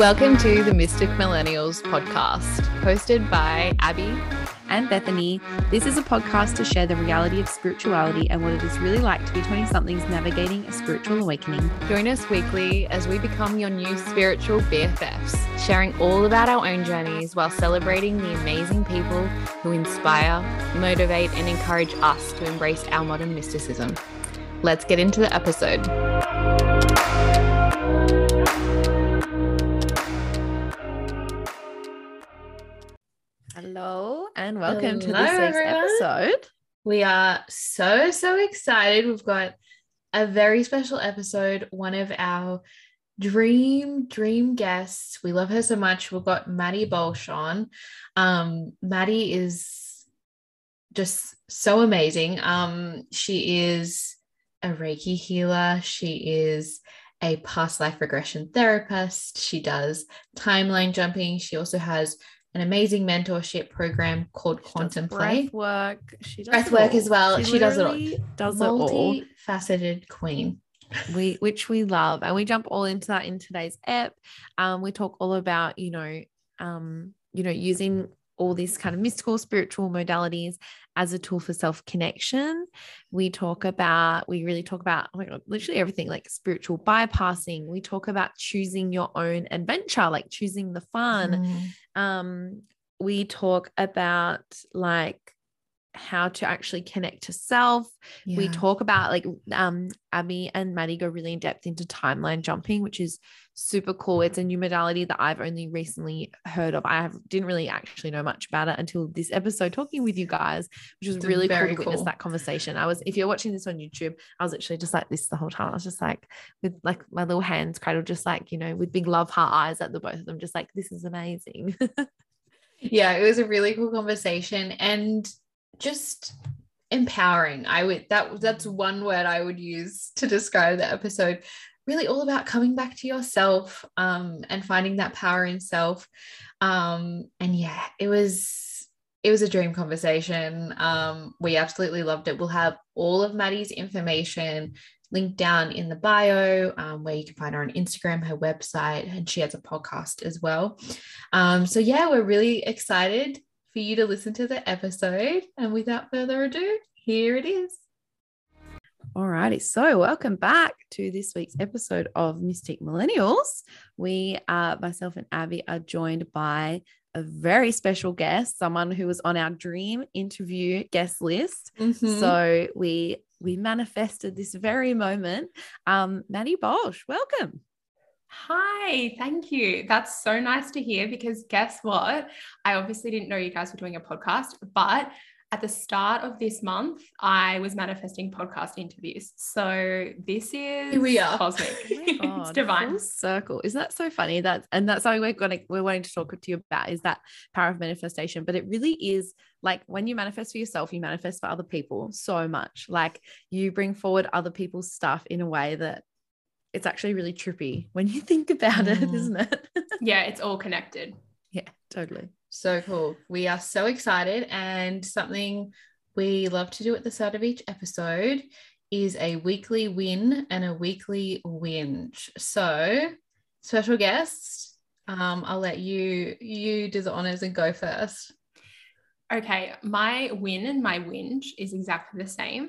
Welcome to the Mystic Millennials podcast, hosted by Abby and Bethany. This is a podcast to share the reality of spirituality and what it is really like to be 20-somethings navigating a spiritual awakening. Join us weekly as we become your new spiritual BFFs, sharing all about our own journeys while celebrating the amazing people who inspire, motivate, and encourage us to embrace our modern mysticism. Let's get into the episode. Hello and welcome to this week's episode. We are so excited. We've got a very special episode. One of our dream guests. We love her so much. We've got Maddie Bolsh on. Maddie is just so amazing. She is a Reiki healer. She is a past life regression therapist. She does timeline jumping. She also has an amazing mentorship program called Quantum Play. Breath work. She does breath work as well. She does it all. Does it all. Multifaceted queen. Which we love. And we jump all into that in today's ep. We talk all about, using all these kind of mystical, spiritual modalities as a tool for self-connection. We really talk about, oh my God, literally everything, like spiritual bypassing. We talk about choosing your own adventure, like choosing the fun. We talk about like how to actually connect to self. Yeah. We talk about like Abby and Maddie go really in depth into timeline jumping, which is super cool. It's a new modality that I've only recently heard of. Didn't really actually know much about it until this episode talking with you guys, which was really cool to witness that conversation. If you're watching this on YouTube, I was literally just like this the whole time. I was just like with like my little hands cradled, just like, with big love heart eyes at the both of them, just like, this is amazing. Yeah, it was a really cool conversation and just empowering. That's one word I would use to describe the episode. Really all about coming back to yourself and finding that power in self. And yeah, it was a dream conversation. We absolutely loved it. We'll have all of Maddie's information linked down in the bio, where you can find her on Instagram, her website, and she has a podcast as well. So yeah, we're really excited for you to listen to the episode. And without further ado, here it is. Alrighty, so welcome back to this week's episode of Mystic Millennials. We, myself and Abby, are joined by a very special guest, someone who was on our dream interview guest list. So we manifested this very moment. Maddie Bolsh, welcome. Hi, thank you. That's so nice to hear because guess what? I obviously didn't know you guys were doing a podcast, but at the start of this month, I was manifesting podcast interviews. So this is cosmic. Oh God, it's divine. Full circle. Isn't that so funny? That's something we're wanting to talk to you about, is that power of manifestation. But it really is like when you manifest for yourself, you manifest for other people so much. Like you bring forward other people's stuff in a way that it's actually really trippy when you think about it, isn't it? Yeah, it's all connected. Yeah, totally. So cool. We are so excited, and something we love to do at the start of each episode is a weekly win and a weekly whinge. So special guest, I'll let you do the honors and go first. Okay, my win and my whinge is exactly the same.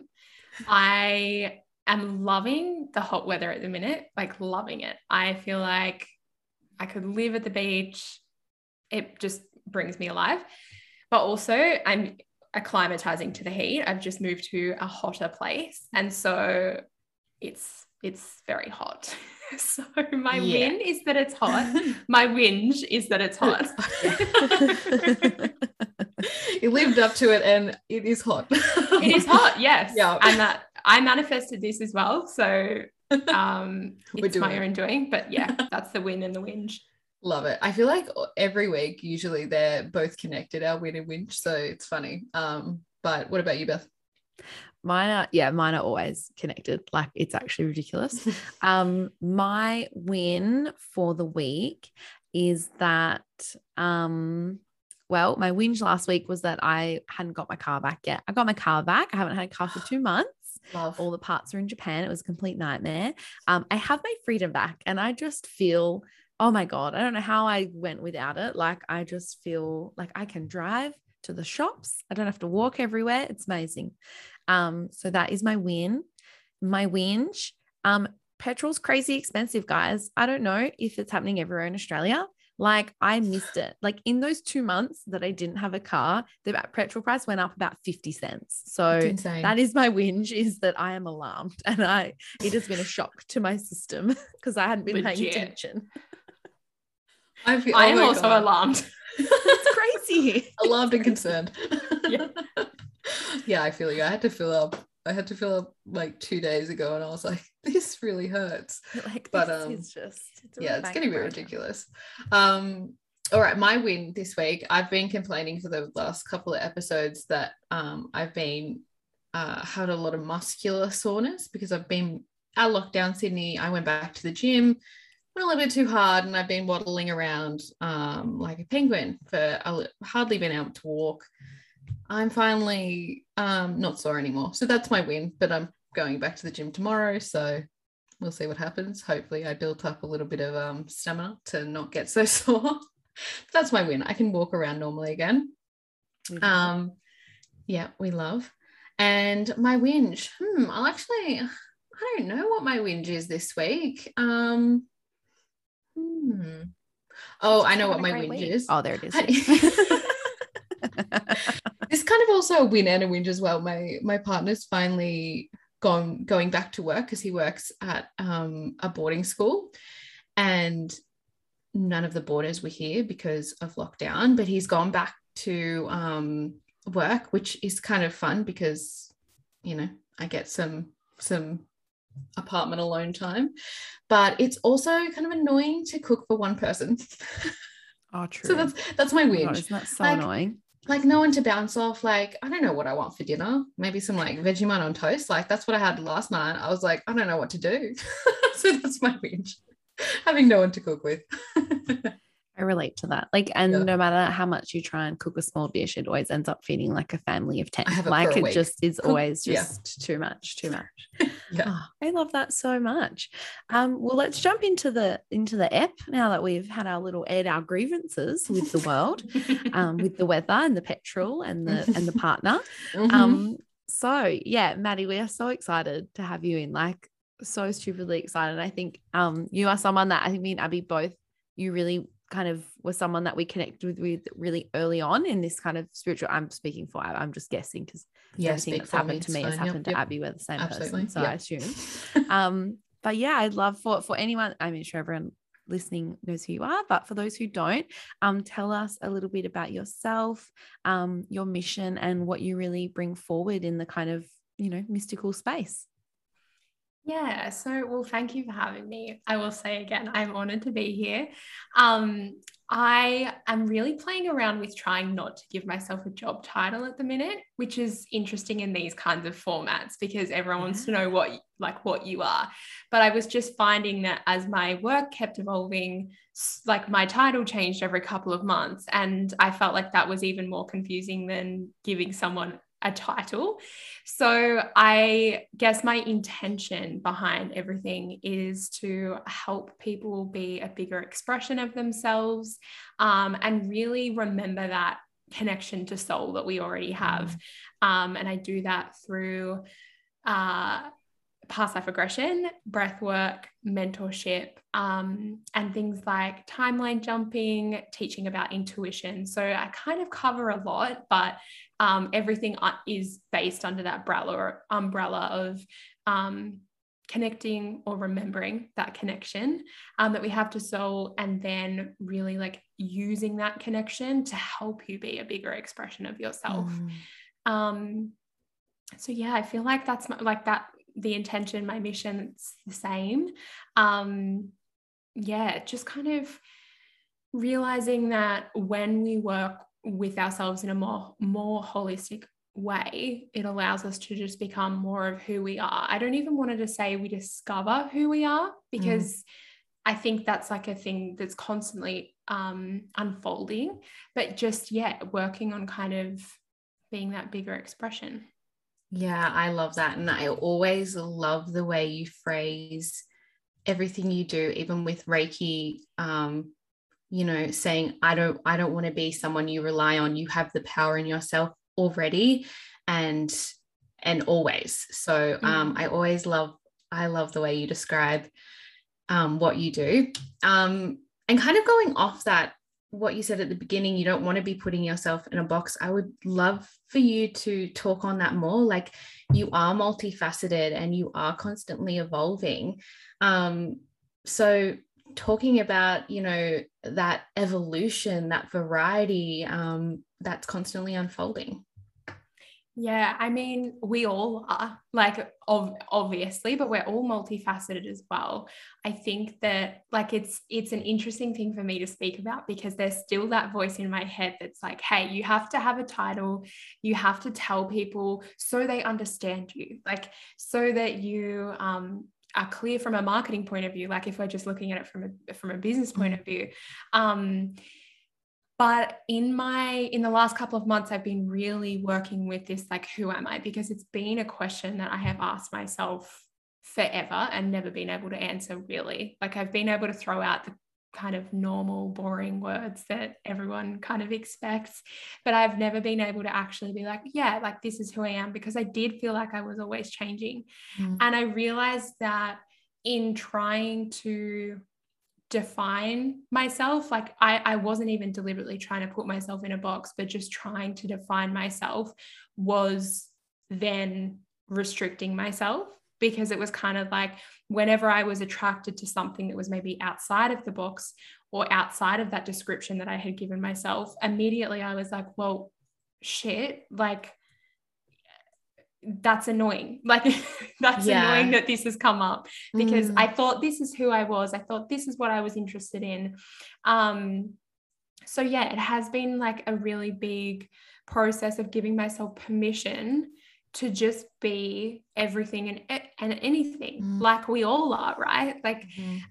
I am loving the hot weather at the minute, like loving it. I feel like I could live at the beach. It just brings me alive. But also I'm acclimatizing to the heat. I've just moved to a hotter place. And so it's very hot. So my win is that it's hot. My whinge is that it's hot. You lived up to it and it is hot. It is hot, yes. Yeah. And that I manifested this as well. So it's my own doing. But yeah, that's the win and the whinge. Love it. I feel like every week, usually they're both connected, our win and whinge. So it's funny. But what about you, Beth? Mine are always connected. Like it's actually ridiculous. My win for the week is that, my whinge last week was that I hadn't got my car back yet. I got my car back. I haven't had a car for 2 months. Love. All the parts are in Japan. It was a complete nightmare. I have my freedom back and I just feel oh my God, I don't know how I went without it. Like, I just feel like I can drive to the shops. I don't have to walk everywhere. It's amazing. So that is my win. My whinge. Petrol's crazy expensive, guys. I don't know if it's happening everywhere in Australia. Like, I missed it. Like, in those 2 months that I didn't have a car, the petrol price went up about 50 cents. So that is my whinge, is that I am alarmed, and it has been a shock to my system because I hadn't been paying attention. I am also alarmed. It's crazy. Alarmed and concerned. Yeah. Yeah, I feel you. I had to fill up like 2 days ago, and I was like, this really hurts. Like, but it's just, it's getting a bit ridiculous. All right, my win this week. I've been complaining for the last couple of episodes that I've been had a lot of muscular soreness because I've been at lockdown Sydney. I went back to the gym, went a little bit too hard, and I've been waddling around like a penguin for hardly been able to walk. I'm finally not sore anymore. So that's my win, but I'm going back to the gym tomorrow. So we'll see what happens. Hopefully I built up a little bit of stamina to not get so sore. That's my win. I can walk around normally again. Yeah, we love. And my whinge. I don't know what my whinge is this week. Oh, I know what my whinge is. Oh, there it is. It's kind of also a win and a whinge as well. My partner's finally going back to work because he works at a boarding school, and none of the boarders were here because of lockdown, but he's gone back to work, which is kind of fun because, you know, I get some apartment alone time, but it's also kind of annoying to cook for one person. Oh, true. So that's my whinge. God, isn't that so annoying? Like, no one to bounce off. Like, I don't know what I want for dinner. Maybe some like Vegemite on toast. Like, that's what I had last night. I was like, I don't know what to do. So that's my whinge, having no one to cook with. I relate to that. Like, and no matter how much you try and cook a small dish, it always ends up feeding like a family of 10. Like, it just is always just too much. Yeah. Oh, I love that so much. Well, let's jump into the ep now that we've had our little aired our grievances with the world, with the weather and the petrol and the partner. Mm-hmm. So yeah, Maddie, we are so excited to have you in, like, so stupidly excited. I think you are someone that I think me and Abby both, you really kind of was someone that we connected with really early on in this kind of spiritual. I'm speaking for, I'm just guessing because everything that's happened to me has happened to Abby. We're the same person, so I assume. But yeah, I'd love for anyone, I'm sure everyone listening knows who you are, but for those who don't, tell us a little bit about yourself, your mission, and what you really bring forward in the kind of, you know, mystical space. Yeah, so, well, thank you for having me. I will say again, I'm honored to be here. I am really playing around with trying not to give myself a job title at the minute, which is interesting in these kinds of formats because everyone wants to know what you are. But I was just finding that as my work kept evolving, like, my title changed every couple of months, and I felt like that was even more confusing than giving someone a title. So I guess my intention behind everything is to help people be a bigger expression of themselves, and really remember that connection to soul that we already have. And I do that through past life regression, breath work, mentorship, and things like timeline jumping, teaching about intuition. So I kind of cover a lot, but everything is based under that umbrella of connecting or remembering that connection that we have to soul, and then really like using that connection to help you be a bigger expression of yourself. So yeah, I feel like that's the intention, my mission, it's the same. Just kind of realizing that when we work with ourselves in a more holistic way, it allows us to just become more of who we are. I don't even want to say we discover who we are, because I think that's like a thing that's constantly unfolding, but just working on kind of being that bigger expression. Yeah, I love that. And I always love the way you phrase everything you do, even with Reiki, you know, saying, I don't want to be someone you rely on. You have the power in yourself already and always. So I love the way you describe what you do. And kind of going off that, what you said at the beginning, you don't want to be putting yourself in a box. I would love for you to talk on that more. Like, you are multifaceted and you are constantly evolving. So talking about, you know, that evolution, that variety, that's constantly unfolding. Yeah, I mean, we all are, like, obviously, but we're all multifaceted as well. I think that, like, it's an interesting thing for me to speak about, because there's still that voice in my head that's like, hey, you have to have a title, you have to tell people so they understand you, like, so that you are clear from a marketing point of view, like if we're just looking at it from a business point of view. But in the last couple of months, I've been really working with this, like, who am I? Because it's been a question that I have asked myself forever and never been able to answer, really. Like, I've been able to throw out the kind of normal, boring words that everyone kind of expects, but I've never been able to actually be like, yeah, like, this is who I am, because I did feel like I was always changing. And I realized that in trying to define myself, like, I wasn't even deliberately trying to put myself in a box, but just trying to define myself was then restricting myself, because it was kind of like, whenever I was attracted to something that was maybe outside of the box or outside of that description that I had given myself, immediately I was like, well, shit, like, that's annoying. Like, that's annoying that this has come up, because I thought this is who I was. I thought this is what I was interested in. So yeah, it has been like a really big process of giving myself permission to just be everything and anything, like we all are, right? Like,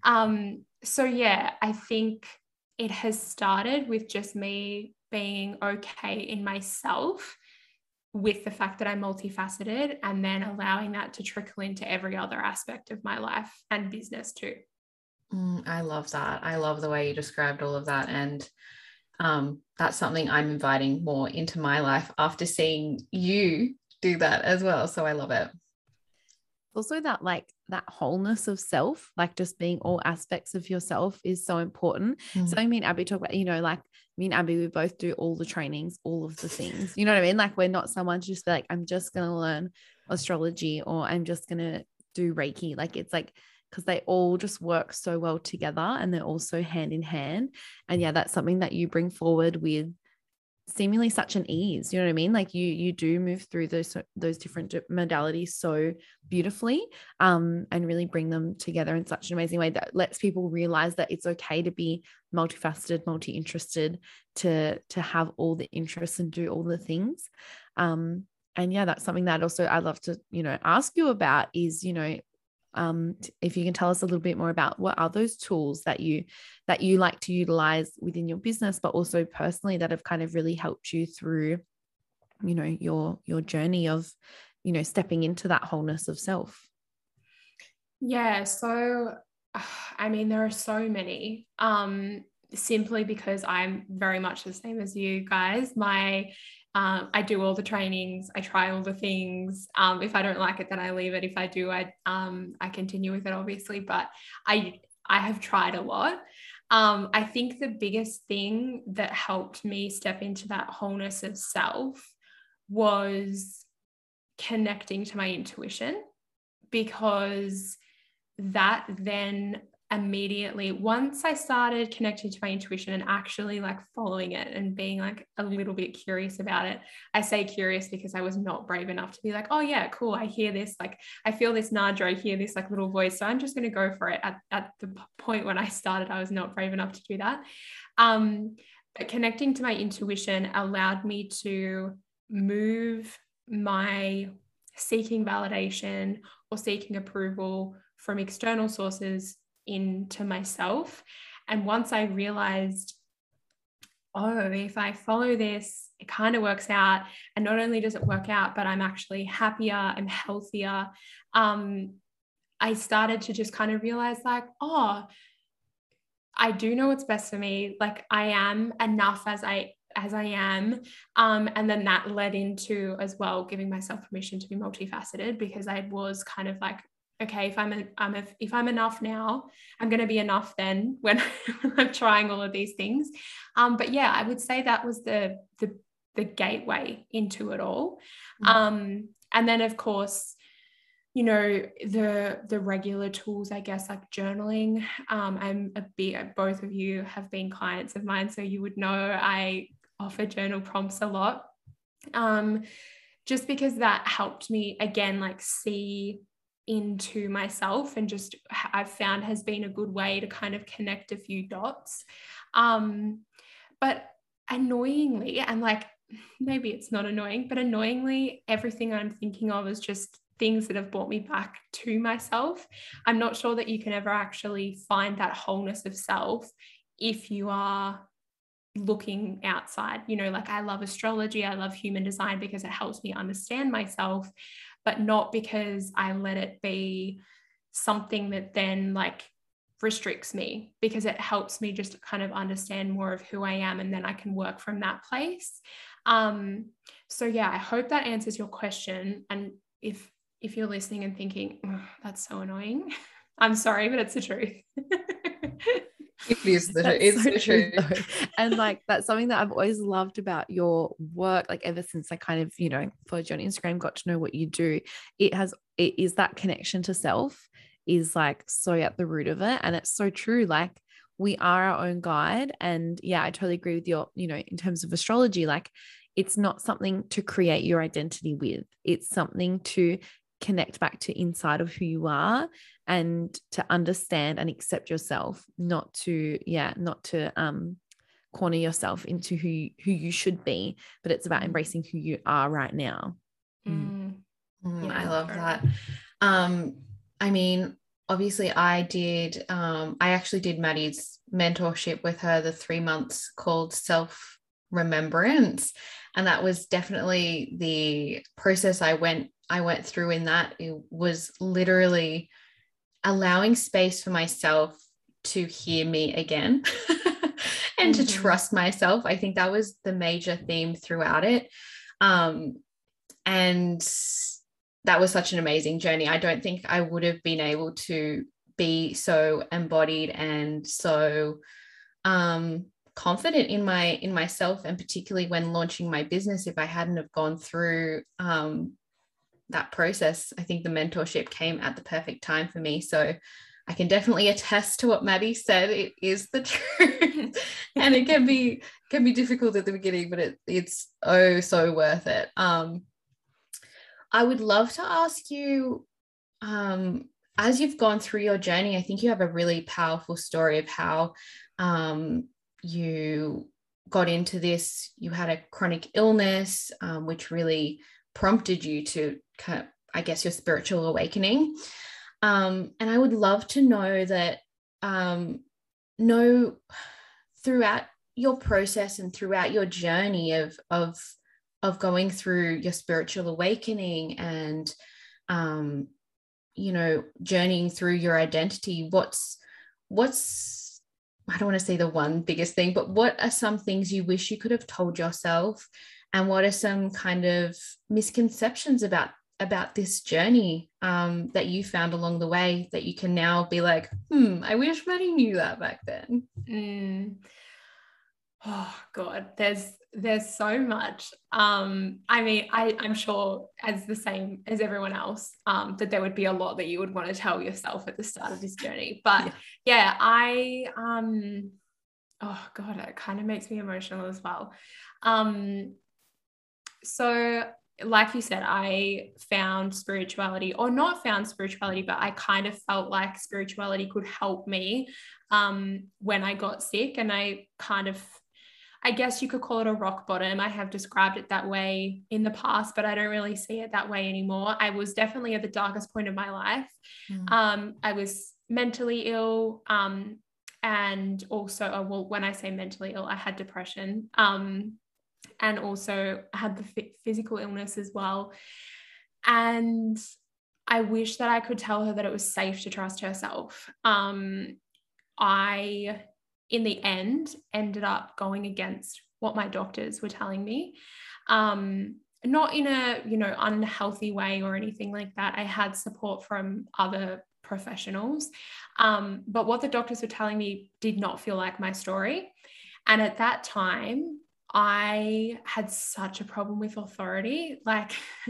so yeah, I think it has started with just me being okay in myself with the fact that I'm multifaceted, and then allowing that to trickle into every other aspect of my life and business too. I love that. I love the way you described all of that. And that's something I'm inviting more into my life after seeing you do that as well. So I love it. Also, that, like, that wholeness of self, like just being all aspects of yourself, is so important. So me and Abby talk about, you know, like, me and Abby, we both do all the trainings, all of the things, you know what I mean? Like, we're not someone to just be like, I'm just going to learn astrology, or I'm just going to do Reiki. Like, it's like, because they all just work so well together, and they're also hand in hand. And yeah, that's something that you bring forward with seemingly such an ease, you know what I mean? Like, you do move through those different modalities so beautifully, and really bring them together in such an amazing way that lets people realize that it's okay to be multifaceted, multi-interested, to have all the interests and do all the things. And yeah, that's something that also I'd love to, you know, ask you about is, you know, if you can tell us a little bit more about what are those tools that you like to utilize within your business, but also personally, that have kind of really helped you through, you know, your journey of, you know, stepping into that wholeness of self. Yeah. So, I mean, there are so many, simply because I'm very much the same as you guys. I do all the trainings, I try all the things. If I don't like it, then I leave it. If I do, I continue with it, obviously, but I have tried a lot. I think the biggest thing that helped me step into that wholeness of self was connecting to my intuition, because that then immediately, once I started connecting to my intuition and actually like following it and being like a little bit curious about it. I say curious because I was not brave enough to be like, oh yeah, cool, I hear this, like I feel this nudge, or I hear this like little voice, so I'm just going to go for it. At the point when I started, I was not brave enough to do that. But connecting to my intuition allowed me to move my seeking validation or seeking approval from external sources into myself. And once I realized, oh, if I follow this, it kind of works out. And not only does it work out, but I'm actually happier, I'm healthier. I started to just kind of realize like, oh, I do know what's best for me. Like I am enough as I am. And then that led into as well giving myself permission to be multifaceted, because I was kind of like, okay, if I'm enough now, I'm going to be enough then when I'm trying all of these things. But yeah, I would say that was the gateway into it all. And then of course, you know, the regular tools, I guess, like journaling. Both of you have been clients of mine, so you would know I offer journal prompts a lot. Just because that helped me again, like see into myself, and just I've found has been a good way to kind of connect a few dots. But annoyingly, and like maybe it's not annoying, but annoyingly, everything I'm thinking of is just things that have brought me back to myself. I'm not sure that you can ever actually find that wholeness of self if you are looking outside. You know, like I love astrology, I love human design because it helps me understand myself, but not because I let it be something that then like restricts me, because it helps me just kind of understand more of who I am, and then I can work from that place. So yeah, I hope that answers your question. And if you're listening and thinking, oh, that's so annoying, I'm sorry, but it's the truth. It is it's so true. And like that's something that I've always loved about your work, like ever since I kind of, you know, followed you on Instagram, got to know what you do. It is that connection to self is like so at the root of it. And it's so true. Like we are our own guide. And yeah, I totally agree with your, you know, in terms of astrology, like it's not something to create your identity with. It's something to connect back to inside of who you are and to understand and accept yourself, not to corner yourself into who you should be, but it's about embracing who you are right now. Yeah, I love that. I mean, obviously I actually did Maddie's mentorship with her, the 3 months called Self Remembrance. And that was definitely the process I went through in that. It was literally allowing space for myself to hear me again and to trust myself. I think that was the major theme throughout it. And that was such an amazing journey. I don't think I would have been able to be so embodied and so confident in myself, and particularly when launching my business, if I hadn't have gone through that process. I think the mentorship came at the perfect time for me. So I can definitely attest to what Maddie said. It is the truth. And it can be difficult at the beginning, but it's oh so worth it. I would love to ask you, as you've gone through your journey, I think you have a really powerful story of how you got into this. You had a chronic illness, which really prompted you to kind of, I guess, your spiritual awakening. And I would love to know that, throughout your process and throughout your journey of going through your spiritual awakening and, you know, journeying through your identity, what's, I don't want to say the one biggest thing, but what are some things you wish you could have told yourself? And what are some kind of misconceptions about this journey that you found along the way that you can now be like, I wish Maddie knew that back then? Oh God, there's so much. I mean, I'm sure as the same as everyone else, that there would be a lot that you would want to tell yourself at the start of this journey. But yeah, oh God, it kind of makes me emotional as well. So like you said, I found spirituality, or not found spirituality, but I kind of felt like spirituality could help me when I got sick. And I guess you could call it a rock bottom. I have described it that way in the past, but I don't really see it that way anymore. I was definitely at the darkest point of my life. I was mentally ill. And also, well, when I say mentally ill, I had depression. And also had the physical illness as well. And I wish that I could tell her that it was safe to trust herself. I, in the end, ended up going against what my doctors were telling me. Not in a, unhealthy way or anything like that. I had support from other professionals. But what the doctors were telling me did not feel like my story. And at that time, I had such a problem with authority. Like,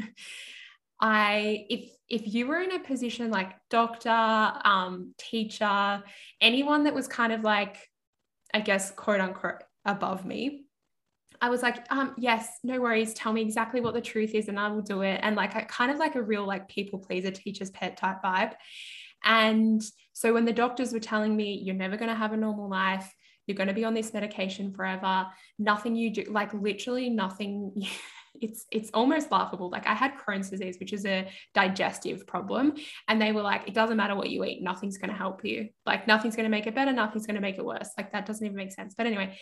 if you were in a position like doctor, teacher, anyone that was kind of like, I guess, quote unquote, above me, I was like, yes, no worries. Tell me exactly what the truth is and I will do it. And like, I kind of like a real like people pleaser, teacher's pet type vibe. And so when the doctors were telling me, you're never going to have a normal life, you're going to be on this medication forever, nothing you do, like literally nothing, it's almost laughable. Like I had Crohn's disease, which is a digestive problem. And they were like, it doesn't matter what you eat, nothing's going to help you. Like nothing's going to make it better, nothing's going to make it worse. Like that doesn't even make sense. But anyway,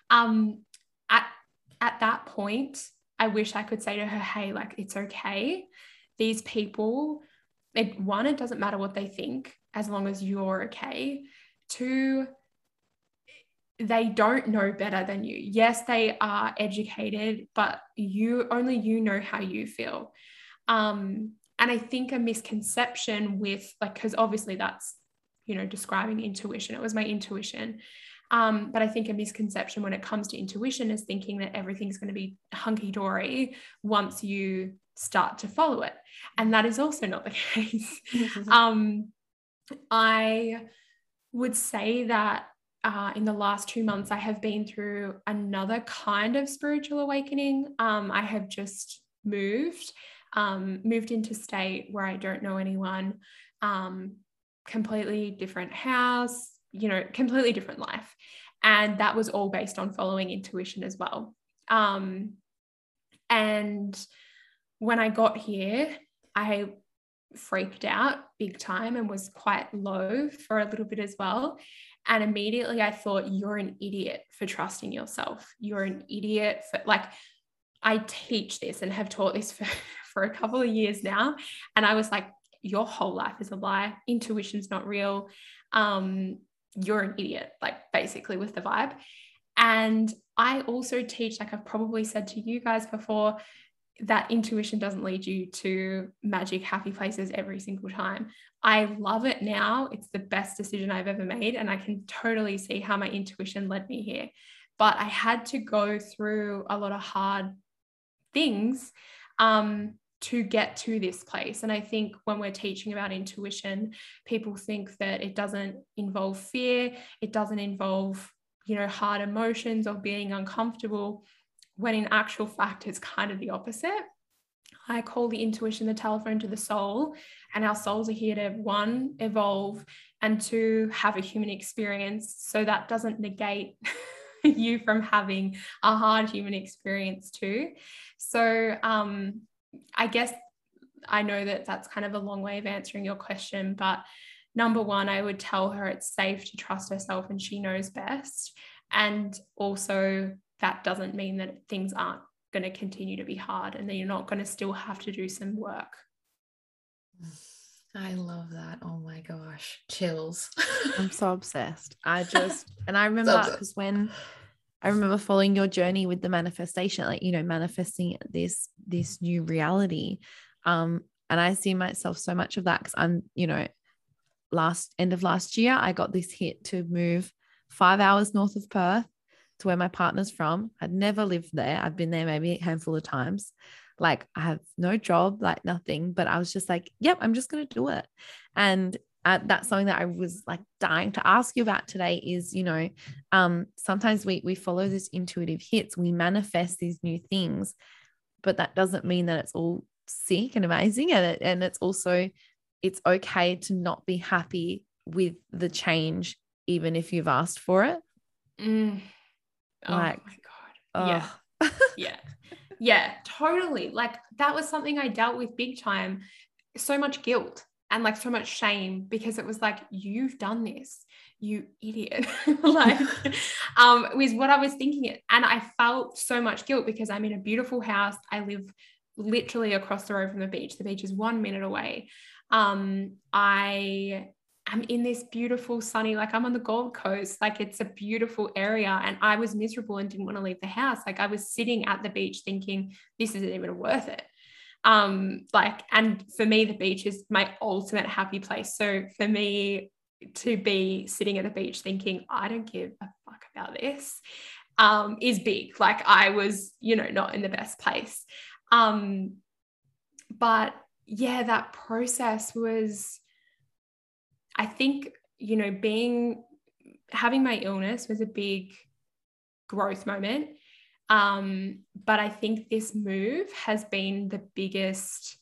at that point, I wish I could say to her, hey, like, it's okay. These people, it doesn't matter what they think as long as you're okay. Two, they don't know better than you. Yes, they are educated, but only you know how you feel. And I think a misconception with like, because obviously that's, describing intuition. It was my intuition. But I think a misconception when it comes to intuition is thinking that everything's going to be hunky-dory once you start to follow it. And that is also not the case. I would say that in the last 2 months, I have been through another kind of spiritual awakening. I have just moved into state where I don't know anyone, completely different house, completely different life. And that was all based on following intuition as well. And when I got here, I freaked out big time and was quite low for a little bit as well. And immediately I thought, you're an idiot for trusting yourself. You're an idiot for, like, I teach this and have taught this for a couple of years now. And I was like, your whole life is a lie. Intuition's not real. You're an idiot, like basically with the vibe. And I also teach, like I've probably said to you guys before, that intuition doesn't lead you to magic, happy places every single time. I love it now. It's the best decision I've ever made. And I can totally see how my intuition led me here. But I had to go through a lot of hard things to get to this place. And I think when we're teaching about intuition, people think that it doesn't involve fear. It doesn't involve, hard emotions or being uncomfortable, when in actual fact, it's kind of the opposite. I call the intuition the telephone to the soul, and our souls are here to, one, evolve, and two, have a human experience. So that doesn't negate you from having a hard human experience too. So I guess I know that that's kind of a long way of answering your question, but number one, I would tell her it's safe to trust herself and she knows best. And also, that doesn't mean that things aren't going to continue to be hard and that you're not going to still have to do some work. I love that. Oh my gosh. Chills. I'm so obsessed. I remember because when I remember following your journey with the manifestation, like, manifesting this new reality. And I see myself so much of that because I'm, end of last year, I got this hit to move 5 hours north of Perth to where my partner's from. I'd never lived there. I've been there maybe a handful of times. Like I have no job, like nothing, but I was just like, yep, I'm just going to do it. And that's something that I was like dying to ask you about today is, sometimes we follow this intuitive hits, we manifest these new things, but that doesn't mean that it's all sick and amazing. And it's also, it's okay to not be happy with the change, even if you've asked for it. Oh my God. Yeah. Yeah, totally. Like that was something I dealt with big time. So much guilt and like so much shame because it was like, you've done this, you idiot. Like, was what I was thinking. And I felt so much guilt because I'm in a beautiful house. I live literally across the road from the beach. The beach is 1 minute away. I am in this beautiful sunny, like I'm on the Gold Coast, like it's a beautiful area, and I was miserable and didn't want to leave the house. Like I was sitting at the beach thinking, this isn't even worth it. Like, and for me, the beach is my ultimate happy place. So for me to be sitting at the beach thinking, I don't give a fuck about this, is big. Like I was, not in the best place. But yeah, that process was, I think, having my illness was a big growth moment. But I think this move has been the biggest,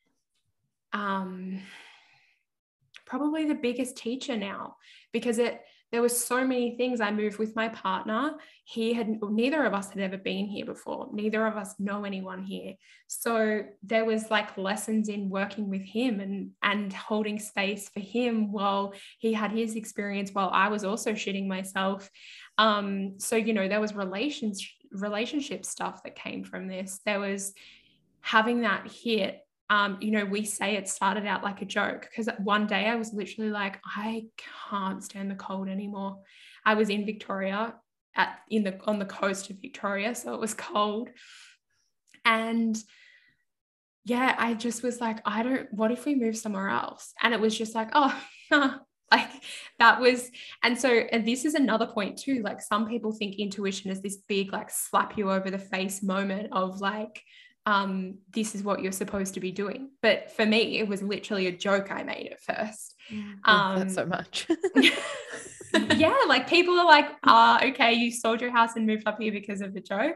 probably the biggest teacher now, because there were so many things. I moved with my partner. Neither of us had ever been here before. Neither of us know anyone here. So there was like lessons in working with him and holding space for him while he had his experience, while I was also shitting myself. So, there was relationship stuff that came from this. There was having that hit. We say it started out like a joke, because one day I was literally like, I can't stand the cold anymore. I was in Victoria on the coast of Victoria, so it was cold. And yeah, I just was like, what if we move somewhere else? And it was just like, oh, like that was, and this is another point too, like some people think intuition is this big, like slap you over the face moment of like, this is what you're supposed to be doing. But for me, it was literally a joke I made at first. That's so much. Yeah, like people are like, okay, you sold your house and moved up here because of a joke.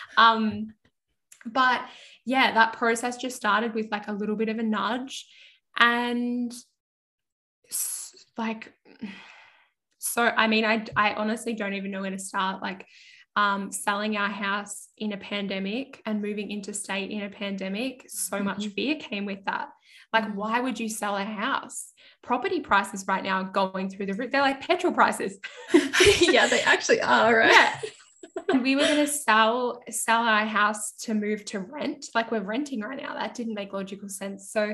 But yeah, that process just started with like a little bit of a nudge. And like, so, I mean, I honestly don't even know where to start. Like, selling our house in a pandemic and moving interstate in a pandemic, so much fear came with that. Like, why would you sell a house? Property prices right now are going through the roof. They're like petrol prices. Yeah, they actually are, right? Yeah. And we were going to sell our house to move to rent. Like we're renting right now. That didn't make logical sense. So,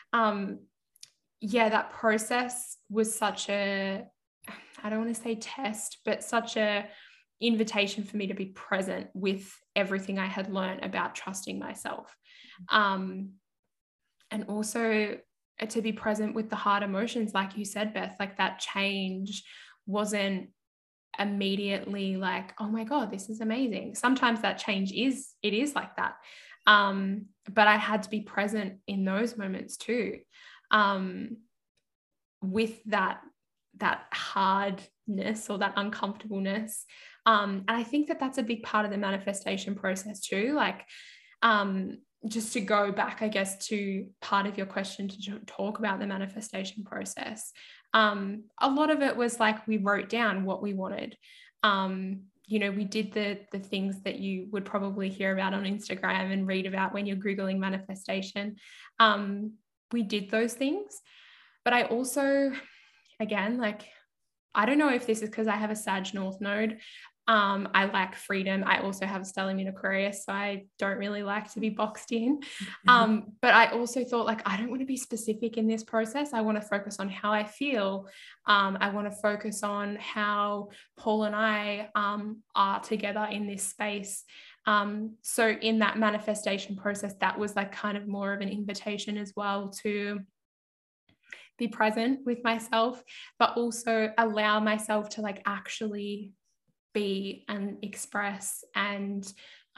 yeah, that process was such I don't want to say test, but such a invitation for me to be present with everything I had learned about trusting myself. And also to be present with the hard emotions, like you said, Beth, like that change wasn't immediately like, oh my God, this is amazing. Sometimes that change is like that. But I had to be present in those moments too, with that hardness or that uncomfortableness. And I think that that's a big part of the manifestation process too. Like, just to go back, I guess, to part of your question to talk about the manifestation process. A lot of it was like we wrote down what we wanted. We did the things that you would probably hear about on Instagram and read about when you're Googling manifestation. We did those things. But I also, again, like, I don't know if this is because I have a Sag North node. I like freedom. I also have a stellium in Aquarius, so I don't really like to be boxed in. But I also thought, like, I don't want to be specific in this process. I want to focus on how I feel. I want to focus on how Paul and I are together in this space. So in that manifestation process, that was like kind of more of an invitation as well to be present with myself, but also allow myself to like actually be and express, and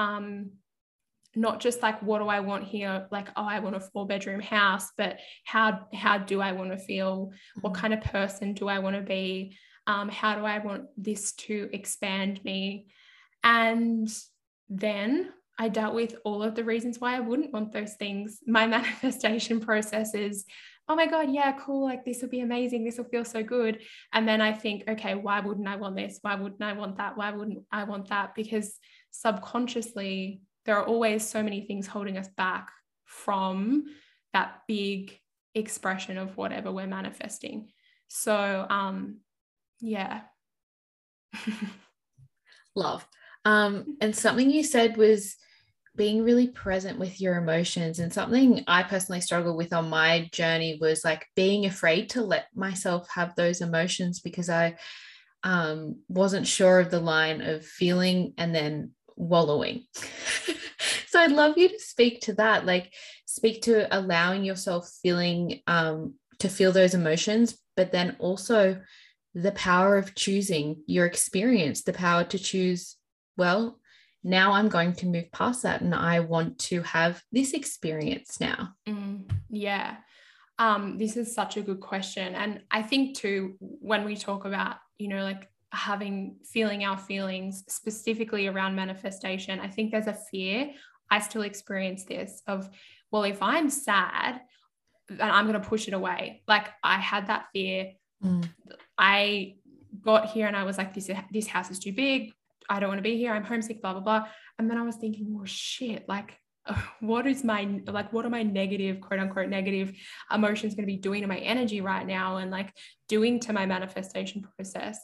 not just like, what do I want here? Like, oh, I want a 4-bedroom house, but how do I want to feel? What kind of person do I want to be? How do I want this to expand me? And then I dealt with all of the reasons why I wouldn't want those things. My manifestation process is, oh my God, yeah, cool. Like, this will be amazing. This will feel so good. And then I think, okay, why wouldn't I want this? Why wouldn't I want that? Why wouldn't I want that? Because subconsciously, there are always so many things holding us back from that big expression of whatever we're manifesting. So, yeah. Love. And something you said was being really present with your emotions. And something I personally struggled with on my journey was like being afraid to let myself have those emotions, because I wasn't sure of the line of feeling and then wallowing. So I'd love you to speak to that, like speak to allowing yourself feeling, to feel those emotions, but then also the power of choosing your experience, the power to choose, well, now I'm going to move past that and I want to have this experience now. Yeah. This is such a good question. And I think too, when we talk about, like feeling our feelings specifically around manifestation, I think there's a fear. I still experience this of, well, if I'm sad, then I'm going to push it away. Like I had that fear. I got here and I was like, this house is too big. I don't want to be here. I'm homesick, blah, blah, blah. And then I was thinking, well, shit, like, what are my negative, quote unquote, negative emotions going to be doing to my energy right now, and like doing to my manifestation process.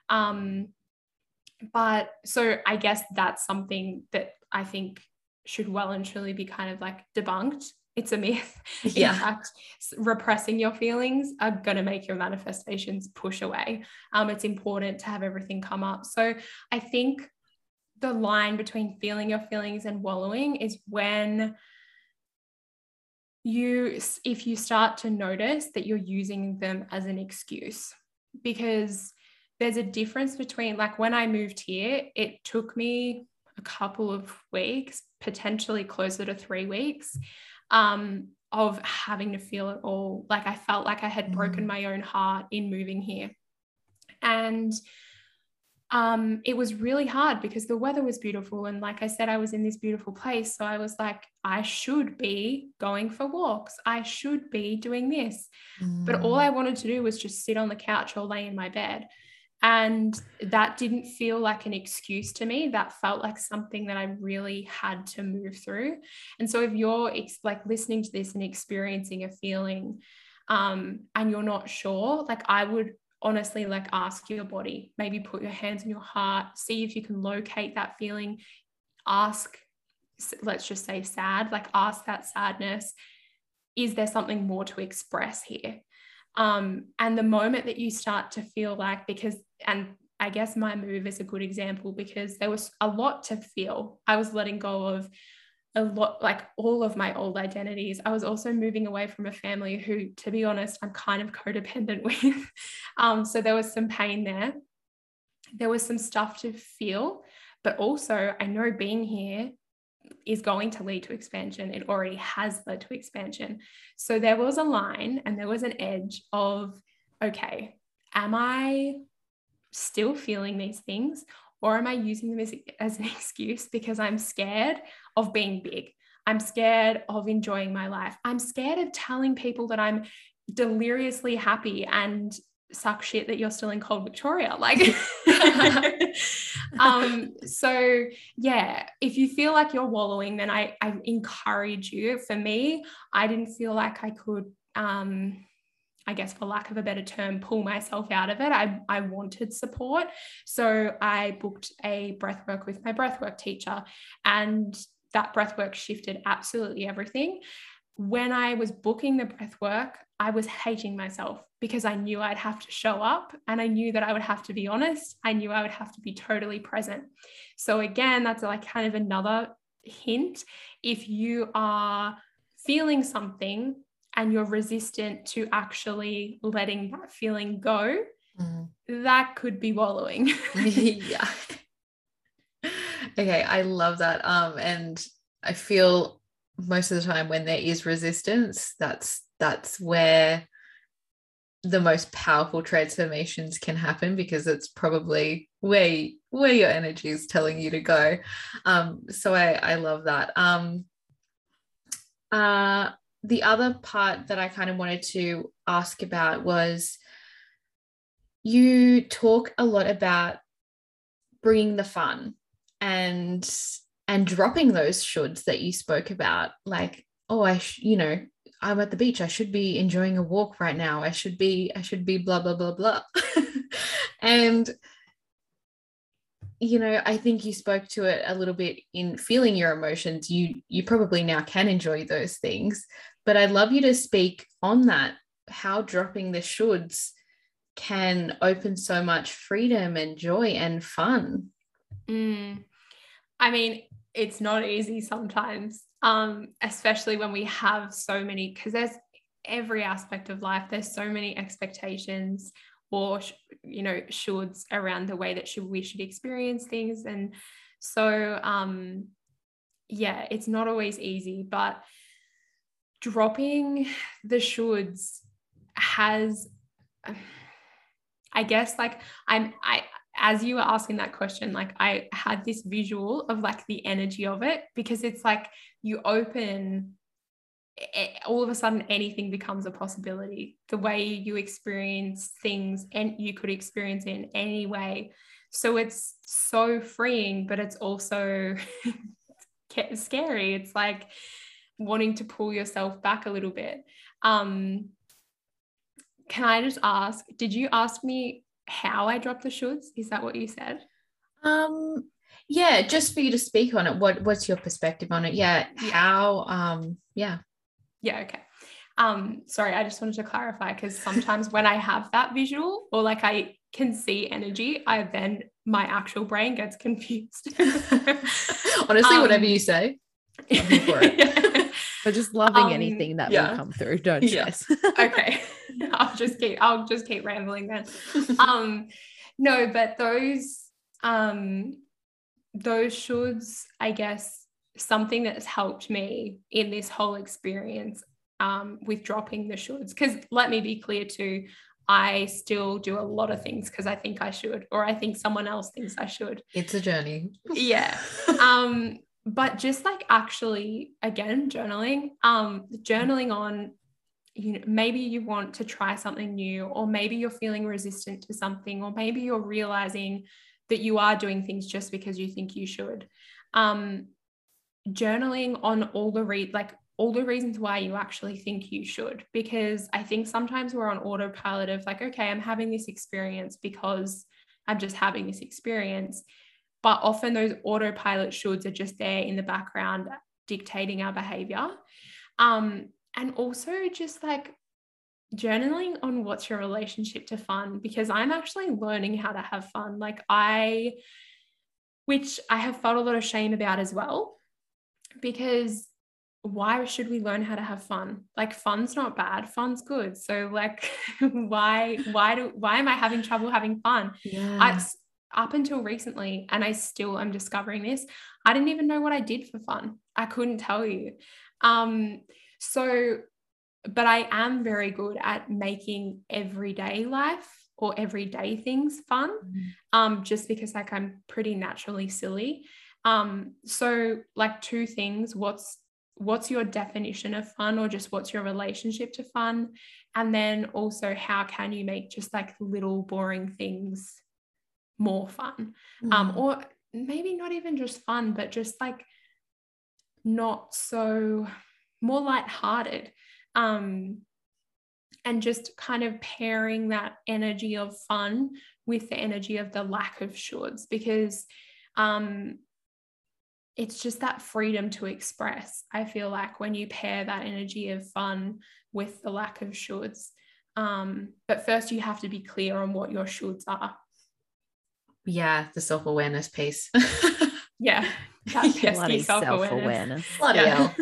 But so I guess that's something that I think should well and truly be kind of like debunked. It's a myth. Yeah. In fact, repressing your feelings are going to make your manifestations push away. It's important to have everything come up. So I think the line between feeling your feelings and wallowing is when if you start to notice that you're using them as an excuse, because there's a difference between, like, when I moved here, it took me a couple of weeks, potentially closer to 3 weeks, of having to feel it all. Like I felt like I had broken my own heart in moving here. And it was really hard because the weather was beautiful. And like I said, I was in this beautiful place. So I was like, I should be going for walks. I should be doing this. But all I wanted to do was just sit on the couch or lay in my bed. And that didn't feel like an excuse to me. That felt like something that I really had to move through. And so if you're like listening to this and experiencing a feeling, and you're not sure, like I would honestly like ask your body, maybe put your hands on your heart, see if you can locate that feeling. Ask, let's just say sad, like ask that sadness, is there something more to express here? And the moment that you start to feel like, and I guess my move is a good example because there was a lot to feel. I was letting go of a lot, like all of my old identities. I was also moving away from a family who, to be honest, I'm kind of codependent with. So there was some pain there. There was some stuff to feel, but also I know being here is going to lead to expansion. It already has led to expansion. So there was a line and there was an edge of, okay, am I still feeling these things, or am I using them as an excuse because I'm scared of being big? I'm scared of enjoying my life. I'm scared of telling people that I'm deliriously happy and suck shit that you're still in cold Victoria. Like, so yeah, if you feel like you're wallowing, then I encourage you. For me, I didn't feel like I could, I guess for lack of a better term, pull myself out of it. I wanted support. So I booked a breathwork with my breathwork teacher, and that breathwork shifted absolutely everything. When I was booking the breathwork, I was hating myself because I knew I'd have to show up, and I knew that I would have to be honest. I knew I would have to be totally present. So again, that's like kind of another hint. If you are feeling something and you're resistant to actually letting that feeling go, that could be wallowing. Yeah. Okay, I love that. And I feel most of the time when there is resistance, that's where the most powerful transformations can happen, because it's probably where your energy is telling you to go. So I love that. The other part that I kind of wanted to ask about was, you talk a lot about bringing the fun and dropping those shoulds that you spoke about, like, oh, I'm at the beach, I should be enjoying a walk right now, I should be blah blah blah blah. And I think you spoke to it a little bit in feeling your emotions. You probably now can enjoy those things, but I'd love you to speak on that, how dropping the shoulds can open so much freedom and joy and fun. I mean, it's not easy sometimes, especially when we have so many, because there's every aspect of life, there's so many expectations or shoulds around the way that we should experience things. And so it's not always easy, but dropping the shoulds has, I guess, like as you were asking that question, like I had this visual of like the energy of it, because it's like you open, all of a sudden anything becomes a possibility. The way you experience things, and you could experience it in any way. So it's so freeing, but it's also scary. It's like wanting to pull yourself back a little bit. Can I just ask, did you ask me how I dropped the shoulds? Is that what you said? Yeah, just for you to speak on it. What's your perspective on it? Yeah. How, yeah. Yeah, okay. Sorry, I just wanted to clarify, because sometimes when I have that visual or like I can see energy, my actual brain gets confused. Honestly, whatever you say, I'm here for it. Yeah. But just loving anything that will come through. Don't stress. Okay. I'll just keep rambling then. No, but those shoulds, I guess, something that's helped me in this whole experience with dropping the shoulds, because let me be clear too, I still do a lot of things because I think I should, or I think someone else thinks I should. It's a journey. Yeah. But just like actually, again, journaling on, maybe you want to try something new, or maybe you're feeling resistant to something, or maybe you're realizing that you are doing things just because you think you should. Journaling on all the reasons why you actually think you should, because I think sometimes we're on autopilot of like, okay, I'm having this experience because I'm just having this experience. But often those autopilot shoulds are just there in the background dictating our behavior. And also just like journaling on what's your relationship to fun, because I'm actually learning how to have fun. Which I have felt a lot of shame about as well, because why should we learn how to have fun? Like, fun's not bad, fun's good. So like, why am I having trouble having fun? Yeah. Up until recently, and I still am discovering this, I didn't even know what I did for fun. I couldn't tell you. But I am very good at making everyday life or everyday things fun, just because like I'm pretty naturally silly. So like two things, what's your definition of fun, or just what's your relationship to fun? And then also, how can you make just like little boring things more fun? Or maybe not even just fun, but just like not so, more lighthearted. And just kind of pairing that energy of fun with the energy of the lack of shoulds, because it's just that freedom to express. I feel like when you pair that energy of fun with the lack of shoulds. But first you have to be clear on what your shoulds are. Yeah, the self-awareness piece. Yeah. Bloody self-awareness. Bloody hell.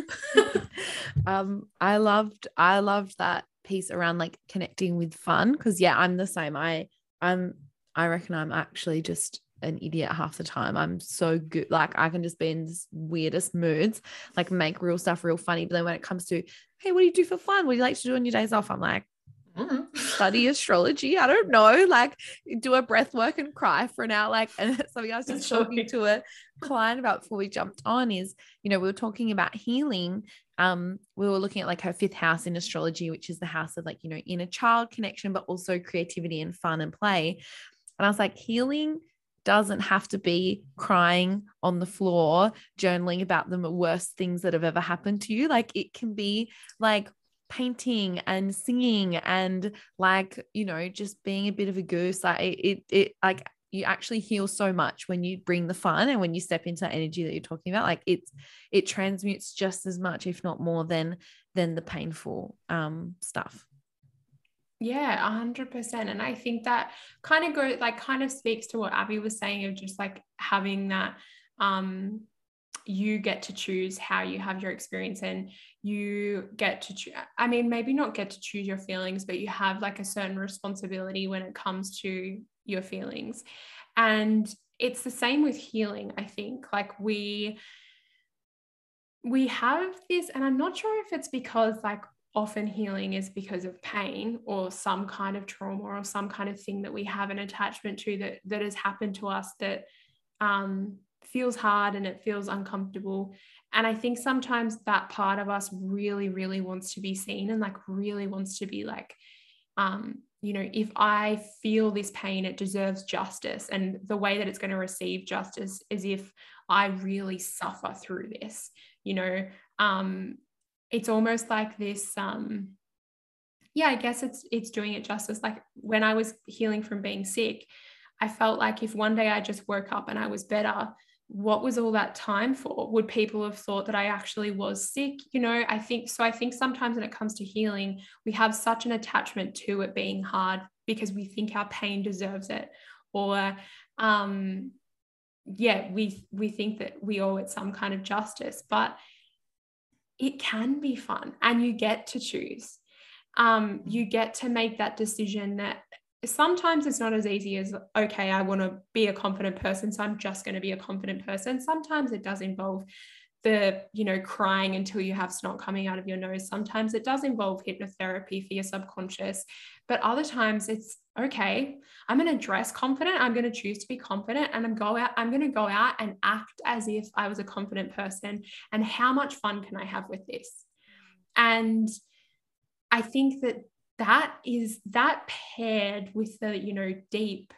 I loved that piece around like connecting with fun, because I'm the same. I reckon I'm actually just an idiot half the time. I'm so good. Like, I can just be in this weirdest moods, like make real stuff real funny. But then when it comes to, hey, what do you do for fun? What do you like to do on your days off? I'm like, study astrology. I don't know, like do a breath work and cry for an hour. Like, and something I was just talking to a client about before we jumped on is, we were talking about healing. We were looking at like her 5th house in astrology, which is the house of like, inner child connection, but also creativity and fun and play. And I was like, healing doesn't have to be crying on the floor, journaling about the worst things that have ever happened to you. Like, it can be like painting and singing and like, just being a bit of a goose. Like it like you actually heal so much when you bring the fun and when you step into that energy that you're talking about. Like it transmutes just as much, if not more than the painful stuff. Yeah, 100%. And I think that kind of speaks to what Abby was saying of just like having that, you get to choose how you have your experience, and you get to maybe not get to choose your feelings, but you have like a certain responsibility when it comes to your feelings. And it's the same with healing. I think like we have this, and I'm not sure if it's because like often healing is because of pain or some kind of trauma or some kind of thing that we have an attachment to that has happened to us that feels hard and it feels uncomfortable. And I think sometimes that part of us really, really wants to be seen and like really wants to be like, if I feel this pain, it deserves justice. And the way that it's going to receive justice is if I really suffer through this, it's almost like this, I guess it's doing it justice. Like when I was healing from being sick, I felt like if one day I just woke up and I was better, what was all that time for? Would people have thought that I actually was sick? I think sometimes when it comes to healing, we have such an attachment to it being hard because we think our pain deserves it. Or, we think that we owe it some kind of justice, but it can be fun and you get to choose. You get to make that decision that sometimes it's not as easy as, okay, I want to be a confident person, so I'm just going to be a confident person. Sometimes it does involve the, crying until you have snot coming out of your nose. Sometimes it does involve hypnotherapy for your subconscious, but other times it's, okay, I'm going to dress confident. I'm going to choose to be confident, and I'm going to go out and act as if I was a confident person. And how much fun can I have with this? And I think that paired with the, deep,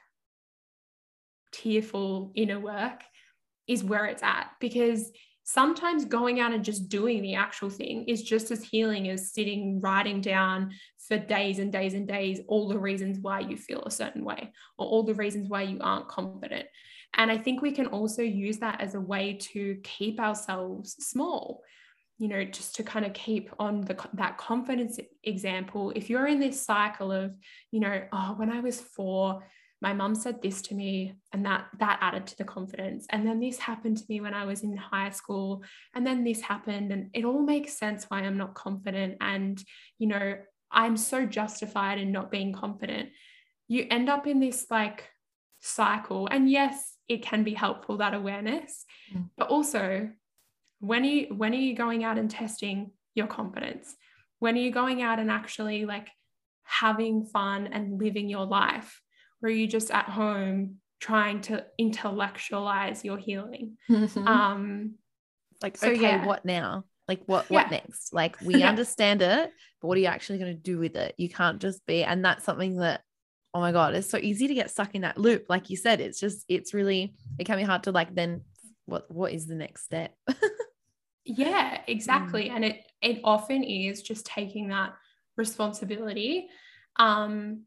tearful inner work is where it's at, because sometimes going out and just doing the actual thing is just as healing as writing down for days and days and days all the reasons why you feel a certain way or all the reasons why you aren't confident. And I think we can also use that as a way to keep ourselves small, just to kind of keep on that confidence example. If you're in this cycle of, when I was 4, my mum said this to me, and that added to the confidence. And then this happened to me when I was in high school, and then this happened, and it all makes sense why I'm not confident. And, I'm so justified in not being confident. You end up in this like cycle. And yes, it can be helpful, that awareness, but also when are you going out and testing your confidence? When are you going out and actually like having fun and living your life? Or are you just at home trying to intellectualize your healing? What now? Like what next? Like we understand it, but what are you actually going to do with it? You can't just be, and that's something that, oh my God, it's so easy to get stuck in that loop. Like you said, it can be hard to like, then what is the next step? Yeah, exactly. And it often is just taking that responsibility, and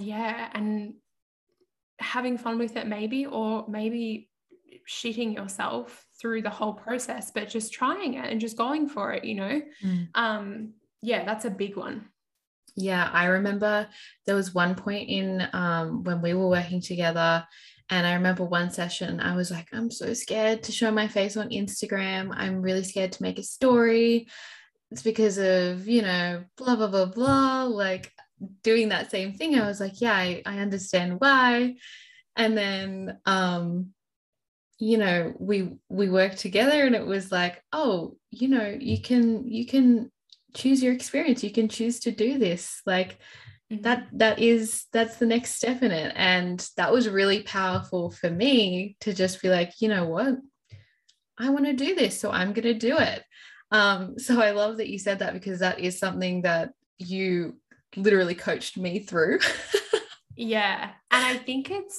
having fun with it, maybe shitting yourself through the whole process, but just trying it and just going for it, that's a big one. Yeah, I remember there was one point in when we were working together, and I remember one session I was like, I'm so scared to show my face on Instagram. I'm really scared to make a story. It's because of, blah, blah, blah, blah, like doing that same thing. I was like, yeah, I understand why. And then, we worked together, and it was like, oh, you can choose your experience. You can choose to do this. Like that's the next step in it. And that was really powerful for me to just be like, you know what, I want to do this, so I'm going to do it. So I love that you said that, because that is something that you literally coached me through. Yeah. And I think it's,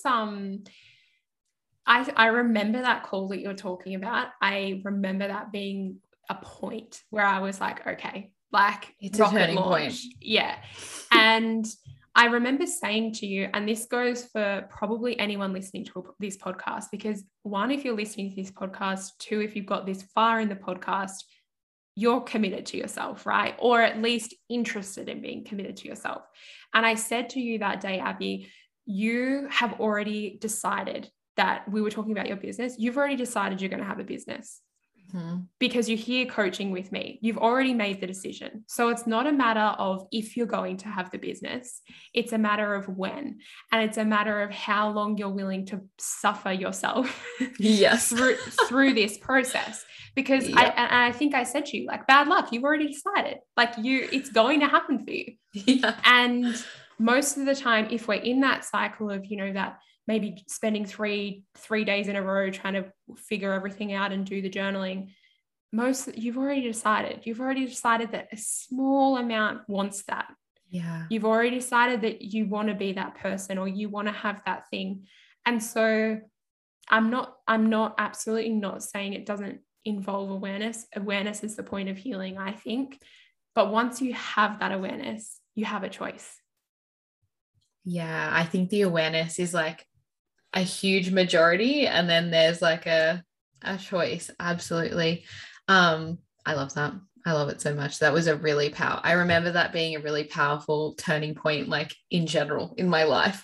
I remember that call that you're talking about. I remember that being a point where I was like, okay, like it's a turning launch. point. Yeah. And I remember saying to you, and this goes for probably anyone listening to this podcast, because one, if you're listening to this podcast, two, if you've got this far in the podcast, you're committed to yourself, right? Or at least interested in being committed to yourself. And I said to you that day, Abby, you have already decided that we were talking about your business. You've already decided you're going to have a business. Because you're here coaching with me. You've already made the decision. So it's not a matter of if you're going to have the business. It's a matter of when. And it's a matter of how long you're willing to suffer yourself yes. through this process. Because I think I said to you, like, bad luck, you've already decided. Like, it's going to happen for you. Yeah. And most of the time, if we're in that cycle of, that maybe spending three days in a row trying to figure everything out and do the journaling, you've already decided that a small amount wants that. Yeah. You've already decided that you want to be that person, or you want to have that thing. And so I'm absolutely not saying it doesn't involve awareness. Awareness is the point of healing, I think. But once you have that awareness, you have a choice. Yeah, I think the awareness is like a huge majority, and then there's like a choice. Absolutely. I love that. I love it so much. That was I remember that being a really powerful turning point, like in general in my life.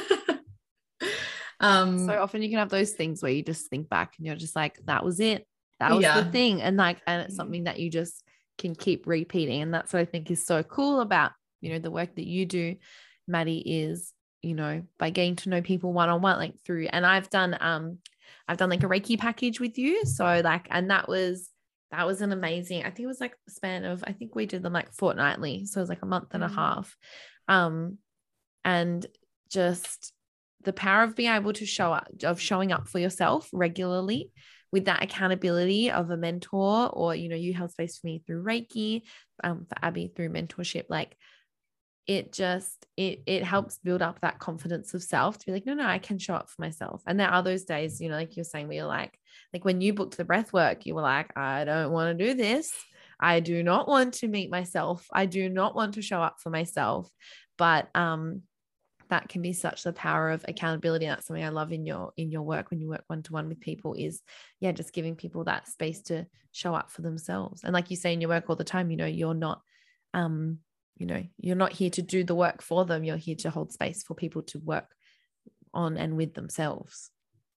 So often you can have those things where you just think back and you're just like, that was it. That was the thing. And it's something that you just can keep repeating. And that's what I think is so cool about, the work that you do, Maddie, is, by getting to know people one-on-one, like through, and I've done like a Reiki package with you. So like, and that was an amazing, I think it was like a span of, I think we did them like fortnightly. So it was like a month and a half. And just the power of being able to showing up for yourself regularly with that accountability of a mentor, or, you held space for me through Reiki, for Abby through mentorship. Like, it helps build up that confidence of self to be like, no, I can show up for myself. And there are those days, like you're saying, where you're like when you booked the breath work, you were like, I don't want to do this. I do not want to meet myself. I do not want to show up for myself. But that can be such the power of accountability. And that's something I love in your work when you work one-to-one with people, is just giving people that space to show up for themselves. And like you say in your work all the time, you're not you're not here to do the work for them. You're here to hold space for people to work on and with themselves.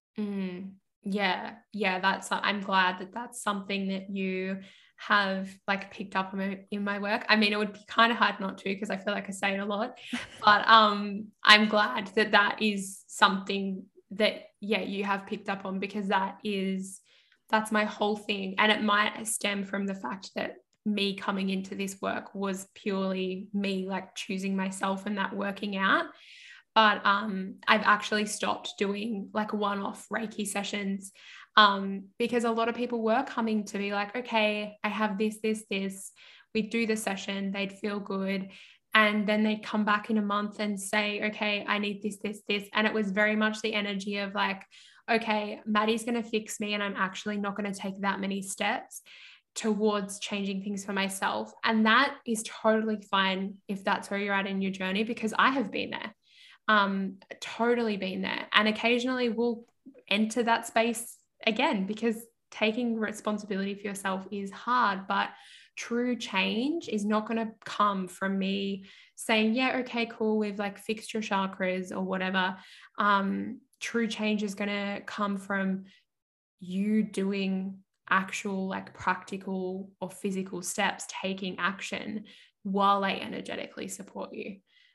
Yeah. I'm glad that that's something that you have like picked up in my work. I mean, it would be kind of hard not to, because I feel like I say it a lot, but I'm glad that that is something that, you have picked up on, because that's my whole thing. And it might stem from the fact that me coming into this work was purely me like choosing myself and that working out. But I've actually stopped doing like one-off Reiki sessions, because a lot of people were coming to be like, okay, I have this. We'd do the session, they'd feel good. And then they'd come back in a month and say, okay, I need this. And it was very much the energy of like, okay, Maddie's going to fix me, and I'm actually not going to take that many steps towards changing things for myself. And that is totally fine if that's where you're at in your journey, because I have been there, totally been there. And occasionally we'll enter that space again, because taking responsibility for yourself is hard. But true change is not going to come from me saying, yeah, okay, cool, we've like fixed your chakras or whatever. True change is going to come from you doing actual like practical or physical steps, taking action while they energetically support you.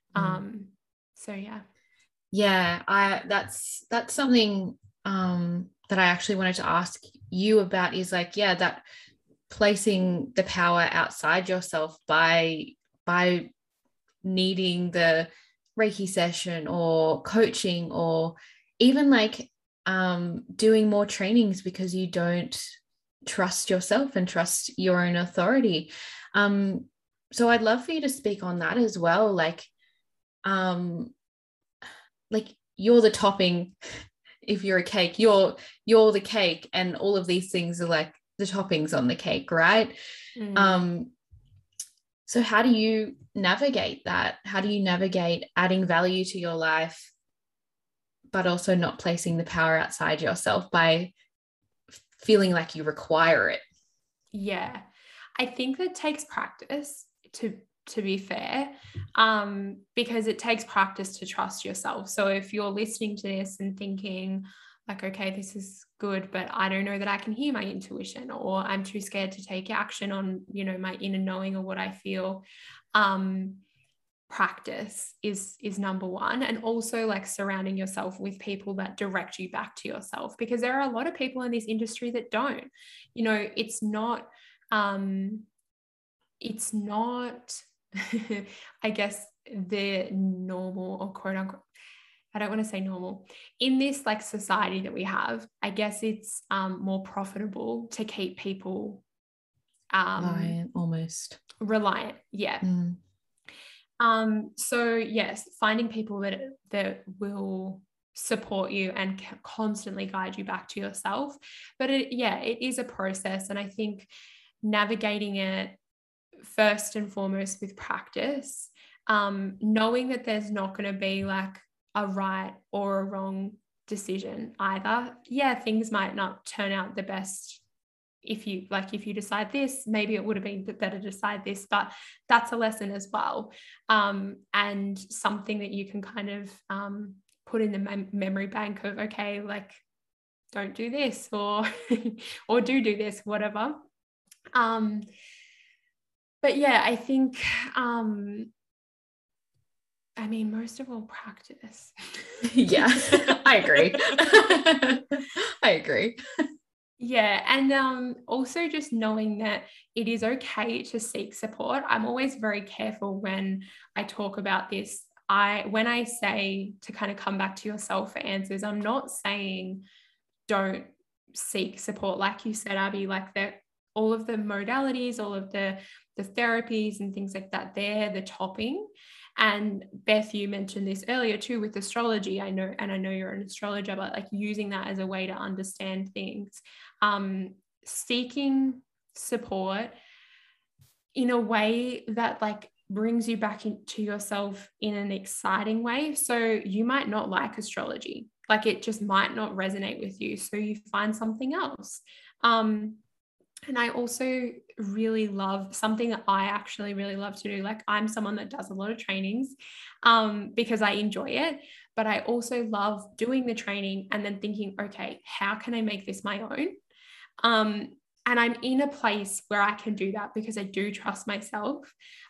That's something that I actually wanted to ask you about, is like, that placing the power outside yourself by needing the Reiki session or coaching, or even like doing more trainings because you don't trust yourself and trust your own authority. So I'd love for you to speak on that as well. Like you're the topping. If you're a cake, you're the cake, and all of these things are like the toppings on the cake, right? So how do you navigate that? How do you navigate adding value to your life, but also not placing the power outside yourself by feeling like you require it? Yeah, I think that takes practice, to be fair, because it takes practice to trust yourself. So if you're listening to this and thinking like, okay, this is good, but I don't know that I can hear my intuition, or I'm too scared to take action on, my inner knowing or what I feel, practice is number one. And also like surrounding yourself with people that direct you back to yourself, because there are a lot of people in this industry that don't. It's not I guess the normal, or quote unquote, I don't want to say normal, in this like society that we have. I guess it's more profitable to keep people reliant. Yeah. So yes, finding people that will support you and constantly guide you back to yourself. But it is a process. And I think navigating it first and foremost with practice, knowing that there's not going to be like a right or a wrong decision either. Yeah, things might not turn out the best. If you decide this, maybe it would have been better to decide this, but that's a lesson as well. And something that you can kind of put in the memory bank of, okay, like don't do this, or or do this, whatever. But yeah, I think most of all, practice. Yeah, I agree. I agree. Yeah. And also just knowing that it is okay to seek support. I'm always very careful when I talk about this. When I say to kind of come back to yourself for answers, I'm not saying don't seek support. Like you said, Abby, like all of the modalities, all of the therapies and things like that, they're the topping. And Beth, you mentioned this earlier too with astrology. I know you're an astrologer, but like using that as a way to understand things, seeking support in a way that like brings you back into yourself in an exciting way. So you might not like astrology, like it just might not resonate with you. So you find something else. And I also really love something that I actually really love to do. Like I'm someone that does a lot of trainings because I enjoy it, but I also love doing the training and then thinking, okay, how can I make this my own? And I'm in a place where I can do that because I do trust myself.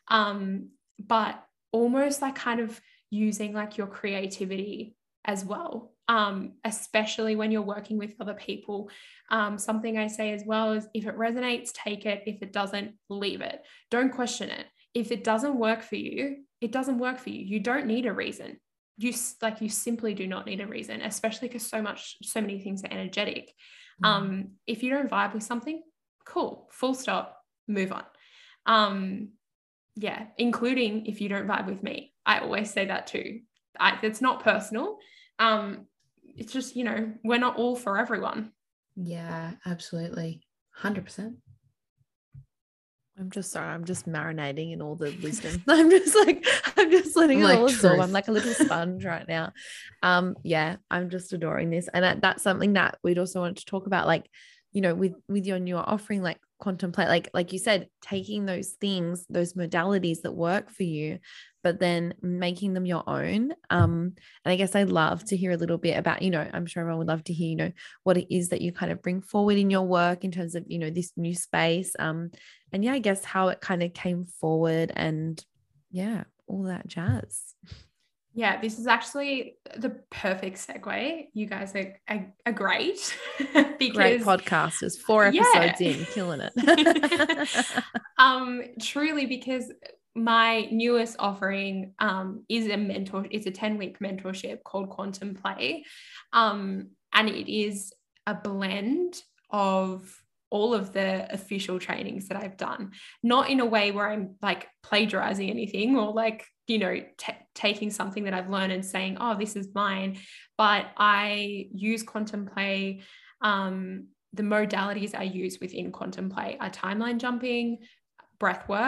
But almost like kind of using like your creativity as well. Especially when you're working with other people. Something I say as well is if it resonates, take it. If it doesn't, leave it. Don't question it. If it doesn't work for you, it doesn't work for you. You don't need a reason. You simply do not need a reason, especially because so many things are energetic. If you don't vibe with something, cool, full stop, move on. Yeah, including if you don't vibe with me. I always say that too. It's not personal. It's just, we're not all for everyone. Yeah, absolutely. 100%. I'm just marinating in all the wisdom. I'm just letting it all absorb. I'm like a little sponge right now. Yeah, I'm just adoring this. And that's something that we'd also want to talk about, like, with your newer offering, like contemplate, like you said, taking those things, those modalities that work for you, but then making them your own. And I guess I'd love to hear a little bit about, I'm sure everyone would love to hear, what it is that you kind of bring forward in your work in terms of, this new space. And yeah, I guess how it kind of came forward and yeah, all that jazz. Yeah, this is actually the perfect segue. You guys are great. Great podcasters, 4 episodes in, killing it. Truly, because my newest offering is it's a 10-week mentorship called Quantum Play. And it is a blend of all of the official trainings that I've done, not in a way where I'm like plagiarizing anything or like, taking something that I've learned and saying, oh, this is mine. But I use Quantum Play. The modalities I use within Quantum Play are timeline jumping, breath work,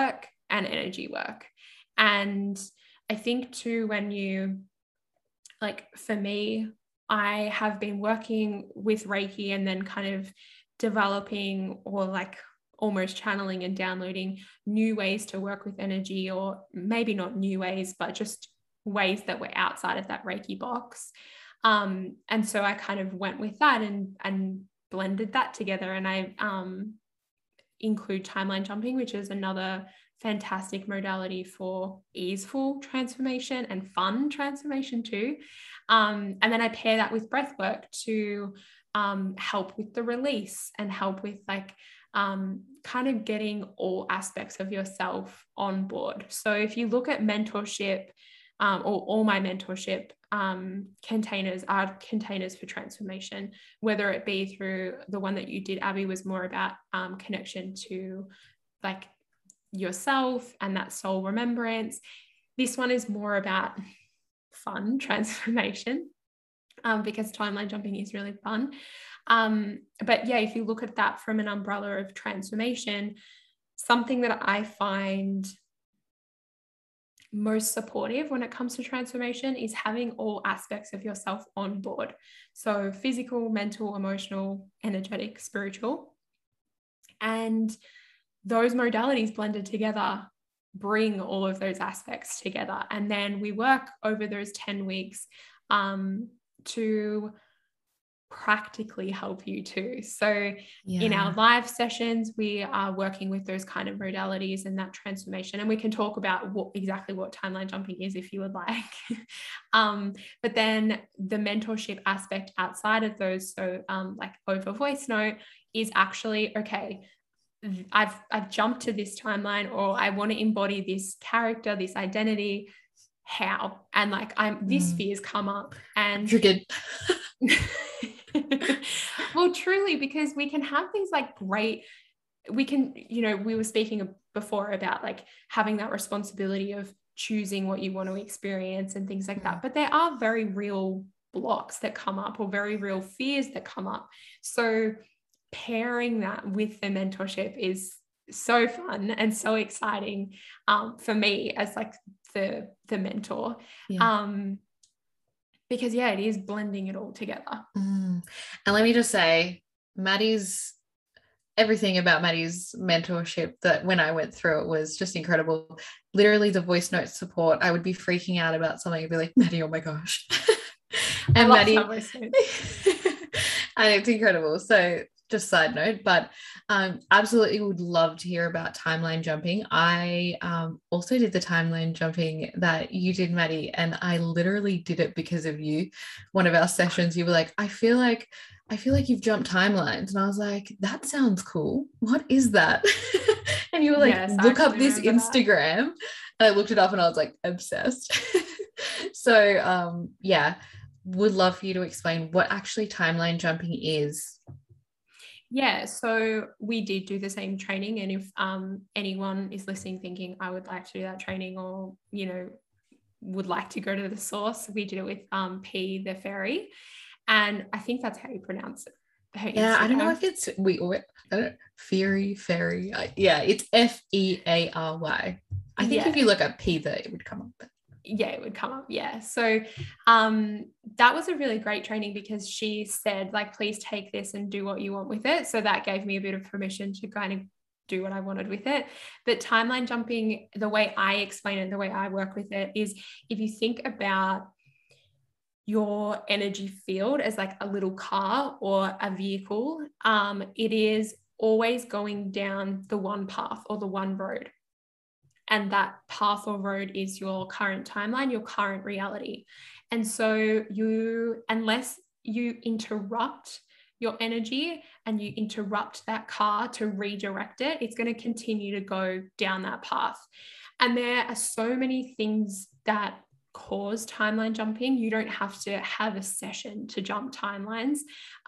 and energy work. And I think too, when you, like for me, I have been working with Reiki and then kind of developing or like almost channeling and downloading new ways to work with energy, or maybe not new ways, but just ways that were outside of that Reiki box. And so I kind of went with that and blended that together. And I include timeline jumping, which is another fantastic modality for easeful transformation and fun transformation too. And then I pair that with breath work to help with the release and help with like kind of getting all aspects of yourself on board. So if you look at mentorship, or all my mentorship containers are containers for transformation, whether it be through the one that you did, Abby, was more about connection to like yourself and that soul remembrance. This one is more about fun transformation, because timeline jumping is really fun. But yeah, if you look at that from an umbrella of transformation, something that I find most supportive when it comes to transformation is having all aspects of yourself on board. So physical, mental, emotional, energetic, spiritual. And those modalities blended together bring all of those aspects together. And then we work over those 10 weeks to practically help you too. So in our live sessions, we are working with those kind of modalities and that transformation. And we can talk about exactly what timeline jumping is if you would like. But then the mentorship aspect outside of those, so like over voice note, is actually, okay, I've jumped to this timeline, or I want to embody this character, this identity. How? And like this fear's come up and triggered. Well, truly, because we can have things like we can, we were speaking before about like having that responsibility of choosing what you want to experience and things like that. But there are very real blocks that come up, or very real fears that come up. So pairing that with the mentorship is so fun and so exciting for me as like the mentor. Because it is blending it all together. And let me just say, everything about Maddie's mentorship, that when I went through it was just incredible. Literally the voice note support, I would be freaking out about something. I'd be like, Maddie, oh my gosh. And Maddie, and it's incredible. So just side note, but absolutely would love to hear about timeline jumping. I also did the timeline jumping that you did, Maddie, and I literally did it because of you. One of our sessions, you were like, I feel like you've jumped timelines. And I was like, that sounds cool. What is that? And you were like, yes, look up this Instagram. And I looked it up and I was like, obsessed. So would love for you to explain what actually timeline jumping is. Yeah, so we did do the same training, and if anyone is listening thinking I would like to do that training, or would like to go to the source, we did it with P the Fairy, and I think that's how you pronounce it. Yeah, I don't know if it's Fairy. It's Feary. I think if you look up P, it would come up. Yeah, it would come up. Yeah. So that was a really great training, because she said, like, please take this and do what you want with it. So that gave me a bit of permission to kind of do what I wanted with it. But timeline jumping, the way I explain it, the way I work with it, is if you think about your energy field as like a little car or a vehicle, it is always going down the one path or the one road. And that path or road is your current timeline, your current reality. And so unless you interrupt your energy and you interrupt that car to redirect it, it's going to continue to go down that path. And there are so many things that cause timeline jumping. You don't have to have a session to jump timelines.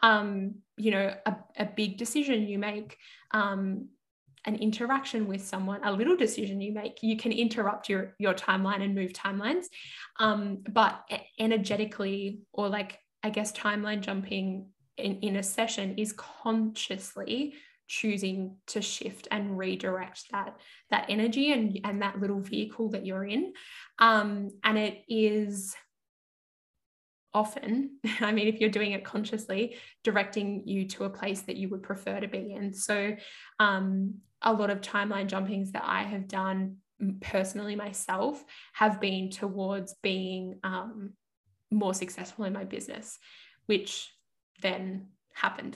A big decision you make, an interaction with someone, a little decision you make, you can interrupt your timeline and move timelines. But energetically, or like, I guess timeline jumping in a session is consciously choosing to shift and redirect that energy and that little vehicle that you're in. And it is often, I mean, if you're doing it consciously, directing you to a place that you would prefer to be in. So a lot of timeline jumpings that I have done personally myself have been towards being more successful in my business, which then happened.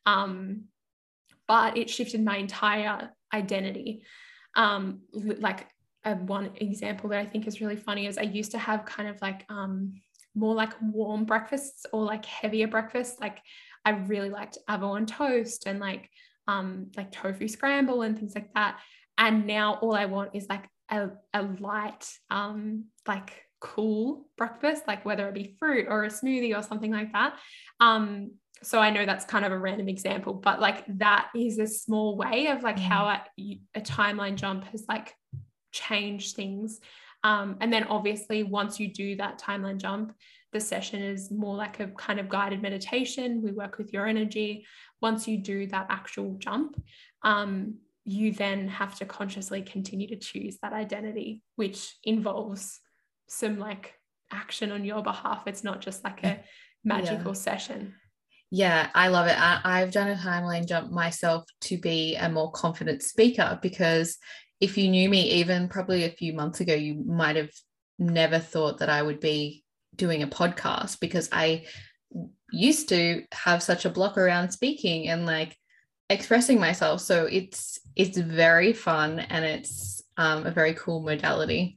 But it shifted my entire identity. Like one example that I think is really funny is I used to have kind of like more like warm breakfasts or like heavier breakfasts. Like I really liked avocado on toast and like tofu scramble and things like that. And now all I want is like a light, like cool breakfast, like whether it be fruit or a smoothie or something like that. So I know that's kind of a random example, but like that is a small way of like how a timeline jump has like changed things. And then obviously once you do that timeline jump, the session is more like a kind of guided meditation. We work with your energy. Once you do that actual jump, you then have to consciously continue to choose that identity, which involves some like action on your behalf. It's not just like a magical session. Yeah, I love it. I've done a timeline jump myself to be a more confident speaker, because if you knew me even probably a few months ago, you might have never thought that I would be doing a podcast, because I used to have such a block around speaking and like expressing myself. So it's very fun, and it's a very cool modality.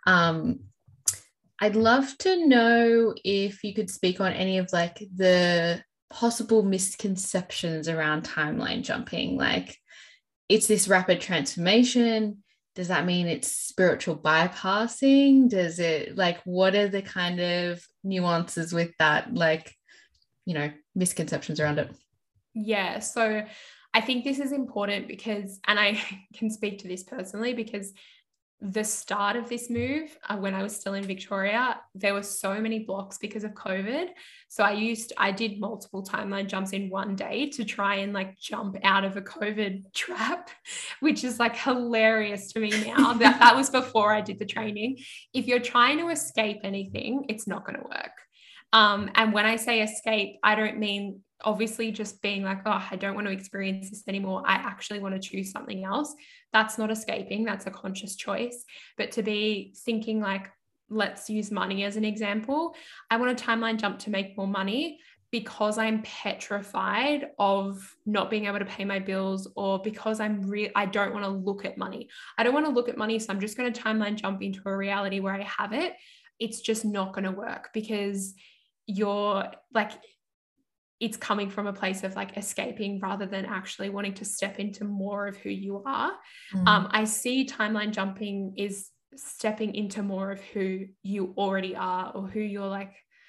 I'd love to know if you could speak on any of like the possible misconceptions around timeline jumping. Like, it's this rapid transformation. Does that mean it's spiritual bypassing? Does it, like, what are the kind of nuances with that, like, you know, misconceptions around it? Yeah. So I think this is important because, and I can speak to this personally, because the start of this move, when I was still in Victoria, there were so many blocks because of COVID. So I did multiple timeline jumps in one day to try and like jump out of a COVID trap, which is like hilarious to me now. that was before I did the training. If you're trying to escape anything, it's not going to work. And when I say escape, I don't mean obviously just being like, oh, I don't want to experience this anymore. I actually want to choose something else. That's not escaping. That's a conscious choice. But to be thinking like, let's use money as an example. I want a timeline jump to make more money because I'm petrified of not being able to pay my bills, or because I don't want to look at money. I don't want to look at money. So I'm just going to timeline jump into a reality where I have it. It's just not going to work, because you're like, it's coming from a place of like escaping rather than actually wanting to step into more of who you are. I see timeline jumping is stepping into more of who you already are, or who you're like,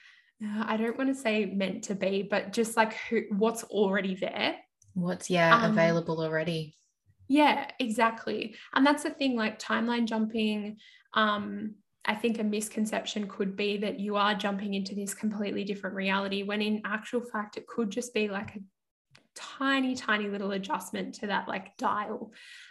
I don't want to say meant to be, but just like what's already there. What's available already. Yeah, exactly. And that's the thing, like timeline jumping, I think a misconception could be that you are jumping into this completely different reality, when in actual fact, it could just be like a tiny, tiny little adjustment to that like dial.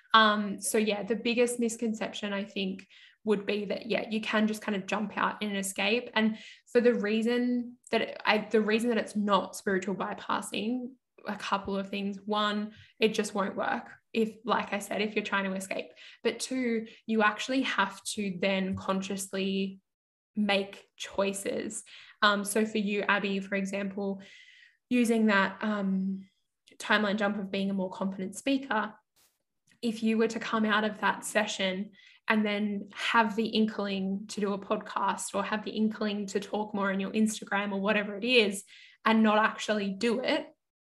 So yeah, the biggest misconception I think would be that, yeah, you can just kind of jump out and escape. And for the reason that it's not spiritual bypassing, a couple of things. One, it just won't work. If, like I said, if you're trying to escape. But two, you actually have to then consciously make choices. So for you, Abby, for example, using that timeline jump of being a more confident speaker, if you were to come out of that session and then have the inkling to do a podcast, or have the inkling to talk more on your Instagram or whatever it is, and not actually do it,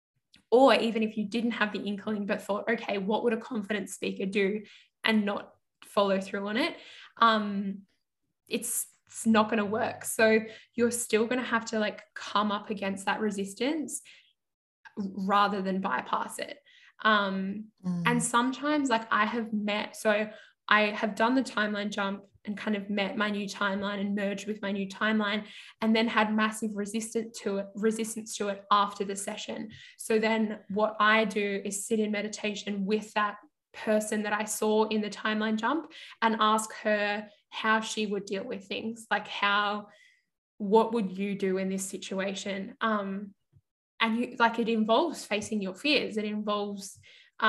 or even if you didn't have the inkling but thought, okay, what would a confident speaker do, and not follow through on it, it's not going to work. So you're still going to have to like come up against that resistance rather than bypass it. And sometimes like I have done the timeline jump, and kind of met my new timeline and merged with my new timeline, and then had massive resistance to it after the session. So then what I do is sit in meditation with that person that I saw in the timeline jump and ask her how she would deal with things, like what would you do in this situation? And it involves facing your fears. It involves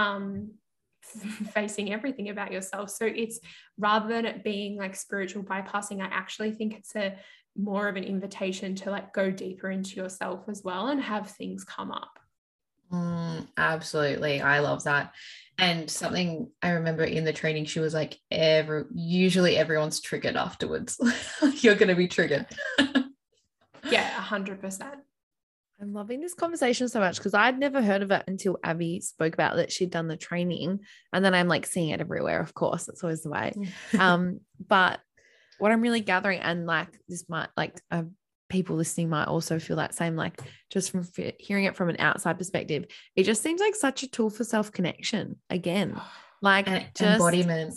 facing everything about yourself. So it's, rather than it being like spiritual bypassing, I actually think it's more of an invitation to like go deeper into yourself as well and have things come up. Absolutely. I love that. And something I remember in the training, she was like, usually everyone's triggered afterwards. You're going to be triggered. Yeah, 100%. I'm loving this conversation so much because I'd never heard of it until Abby spoke about that she'd done the training, and then I'm like seeing it everywhere. Of course, that's always the way. But what I'm really gathering, and like this might like people listening might also feel that same, like just from hearing it from an outside perspective, it just seems like such a tool for self-connection again. Like just embodiment.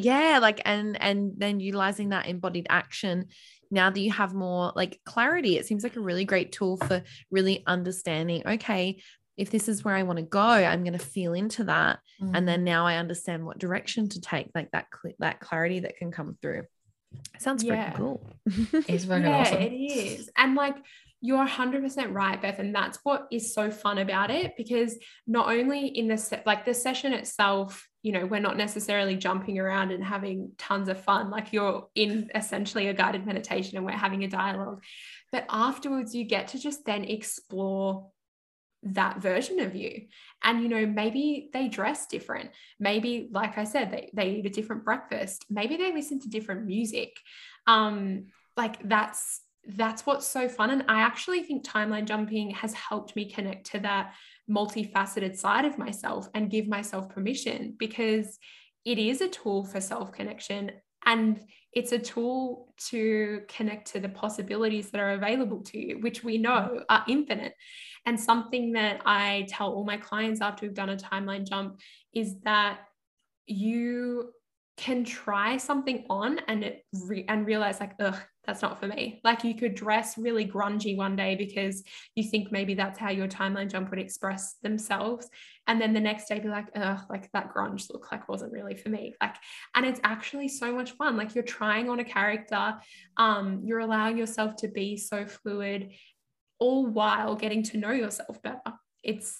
And then utilizing that embodied action. Now that you have more like clarity, it seems like a really great tool for really understanding, okay, if this is where I want to go, I'm going to feel into that. And then now I understand what direction to take, like that clarity that can come through. Sounds pretty cool. It's fucking awesome. It is. And like, you're 100% right, Beth. And that's what is so fun about it, because not only in the session itself, you know, we're not necessarily jumping around and having tons of fun. Like, you're in essentially a guided meditation and we're having a dialogue, but afterwards you get to just then explore that version of you. And, you know, maybe they dress different. Maybe, like I said, they eat a different breakfast. Maybe they listen to different music. Like that's what's so fun. And I actually think timeline jumping has helped me connect to that multifaceted side of myself and give myself permission, because it is a tool for self-connection, and it's a tool to connect to the possibilities that are available to you, which we know are infinite. And something that I tell all my clients after we've done a timeline jump is that you can try something on and realize like, ugh, that's not for me. Like, you could dress really grungy one day because you think maybe that's how your timeline jump would express themselves. And then the next day be like, ugh, like that grunge look like wasn't really for me. Like, and it's actually so much fun. Like, you're trying on a character, you're allowing yourself to be so fluid, all while getting to know yourself better. It's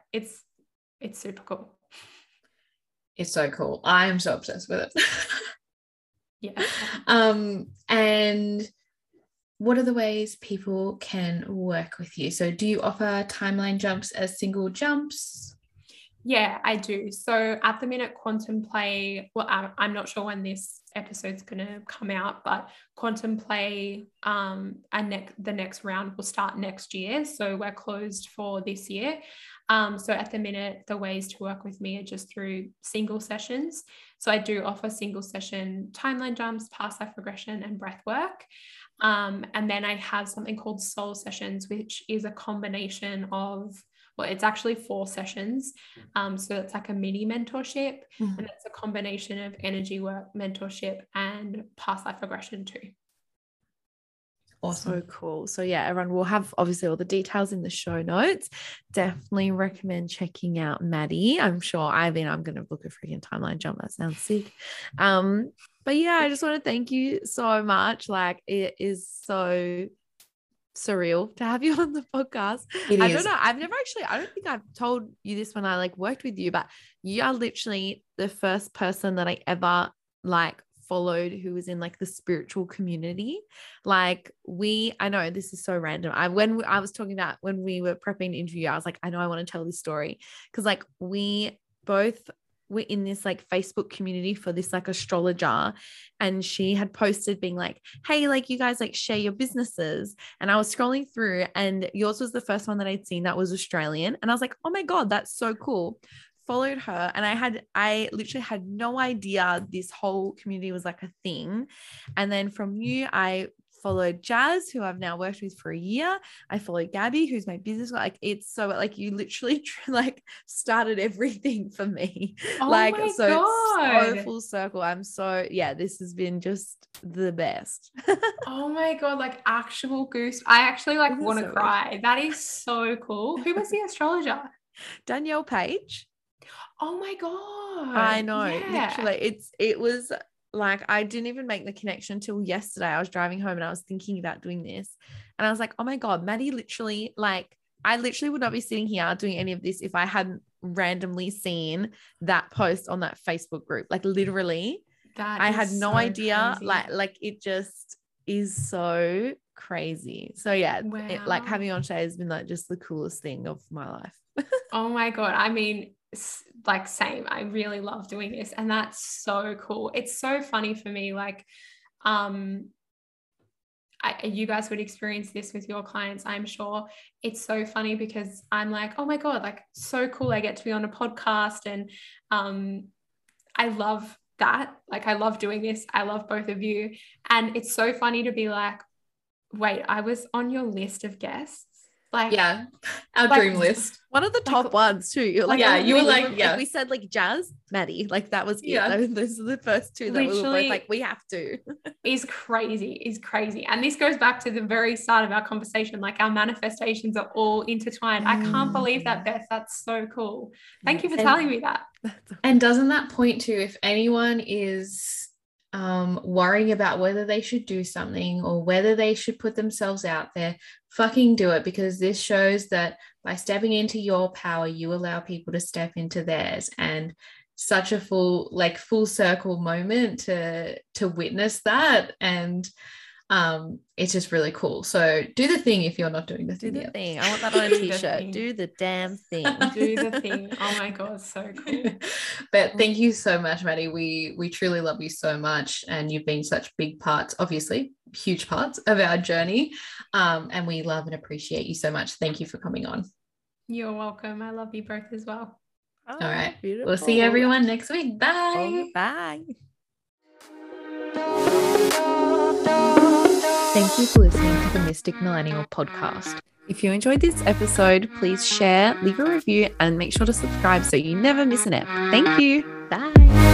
super cool. It's so cool. I am so obsessed with it. Yeah. And what are the ways people can work with you? So do you offer timeline jumps as single jumps? Yeah, I do. So at the minute, Quantum Play, well, I'm not sure when this episode's going to come out, but Quantum Play, the next round will start next year. So we're closed for this year. So at the minute, the ways to work with me are just through single sessions. So I do offer single session timeline jumps, past life regression, and breath work. And then I have something called soul sessions, which is a combination of, well, it's actually 4 sessions. So it's like a mini mentorship, and it's a combination of energy work, mentorship, and past life regression too. Awesome. So cool. So yeah, everyone will have obviously all the details in the show notes. Definitely recommend checking out Maddie. I'm sure I'm going to book a freaking timeline jump. That sounds sick. But yeah, I just want to thank you so much. Like, it is so surreal to have you on the podcast. I don't know. I don't think I've told you this when I like worked with you, but you are literally the first person that I ever like followed who was in like the spiritual community. Like, I know this is so random. When I was talking about when we were prepping the interview, I was like, I know I want to tell this story because like we both were in this like Facebook community for this like astrologer, and she had posted being like, hey, like you guys like share your businesses. And I was scrolling through and yours was the first one that I'd seen that was Australian. And I was like, oh my God, that's so cool. Followed her, and I literally had no idea this whole community was like a thing. And then from you, I followed Jazz, who I've now worked with for a year. I followed Gabby, who's my business. Like, it's so like you literally like started everything for me. Oh like, my so God. it's so full circle. I'm so, yeah, this has been just the best. Oh my God, like actual goose. I actually like Isn't it want to so cry. That is so cool. Who was the astrologer? Danielle Page. Oh my God. I know, Yeah. literally. It was like, I didn't even make the connection till yesterday. I was driving home and I was thinking about doing this. And I was like, oh my God, Maddie literally, like, I literally would not be sitting here doing any of this if I hadn't randomly seen that post on that Facebook group. Like, literally, I had no idea. Crazy. Like it just is so crazy. So yeah, like Wow. having on Shay has been like just the coolest thing of my life. Oh my God. I mean, like same. I really love doing this. And that's so cool. It's so funny for me. Like, you guys would experience this with your clients, I'm sure. It's so funny because I'm like, oh my God, like so cool. I get to be on a podcast and I love that. Like, I love doing this. I love both of you. And it's so funny to be like, wait, I was on your list of guests. Like, Yeah, our like, dream list. One of the top ones too. You're like, Yeah, oh, you were like, like yeah. we said, like Jazz, Maddie, like that was it. Yeah. Those are the first two that we were both Literally like, we have to. is crazy. And this goes back to the very start of our conversation. Like, our manifestations are all intertwined. I can't believe that, Beth. That's so cool. Thank you for telling me that. And doesn't that point to, if anyone is worrying about whether they should do something or whether they should put themselves out there, fucking do it, because this shows that by stepping into your power, you allow people to step into theirs. And such a full circle moment to witness that. And it's just really cool. So do the thing if you're not doing the Do thing the yet. thing. I want that on a Do the t-shirt. thing. Do the damn thing. Do the thing. Oh my God, so cool. But thank you so much, Maddie. We truly love you so much, and you've been such big parts, obviously huge parts of our journey, and we love and appreciate you so much. Thank you for coming on. You're welcome. I love you both as well. Oh, All right, beautiful. we'll see everyone next week. Bye. Bye. Thank you for listening to the Mystic Millennial podcast. If you enjoyed this episode, please share, leave a review, and make sure to subscribe so you never miss an ep. Thank you. Bye.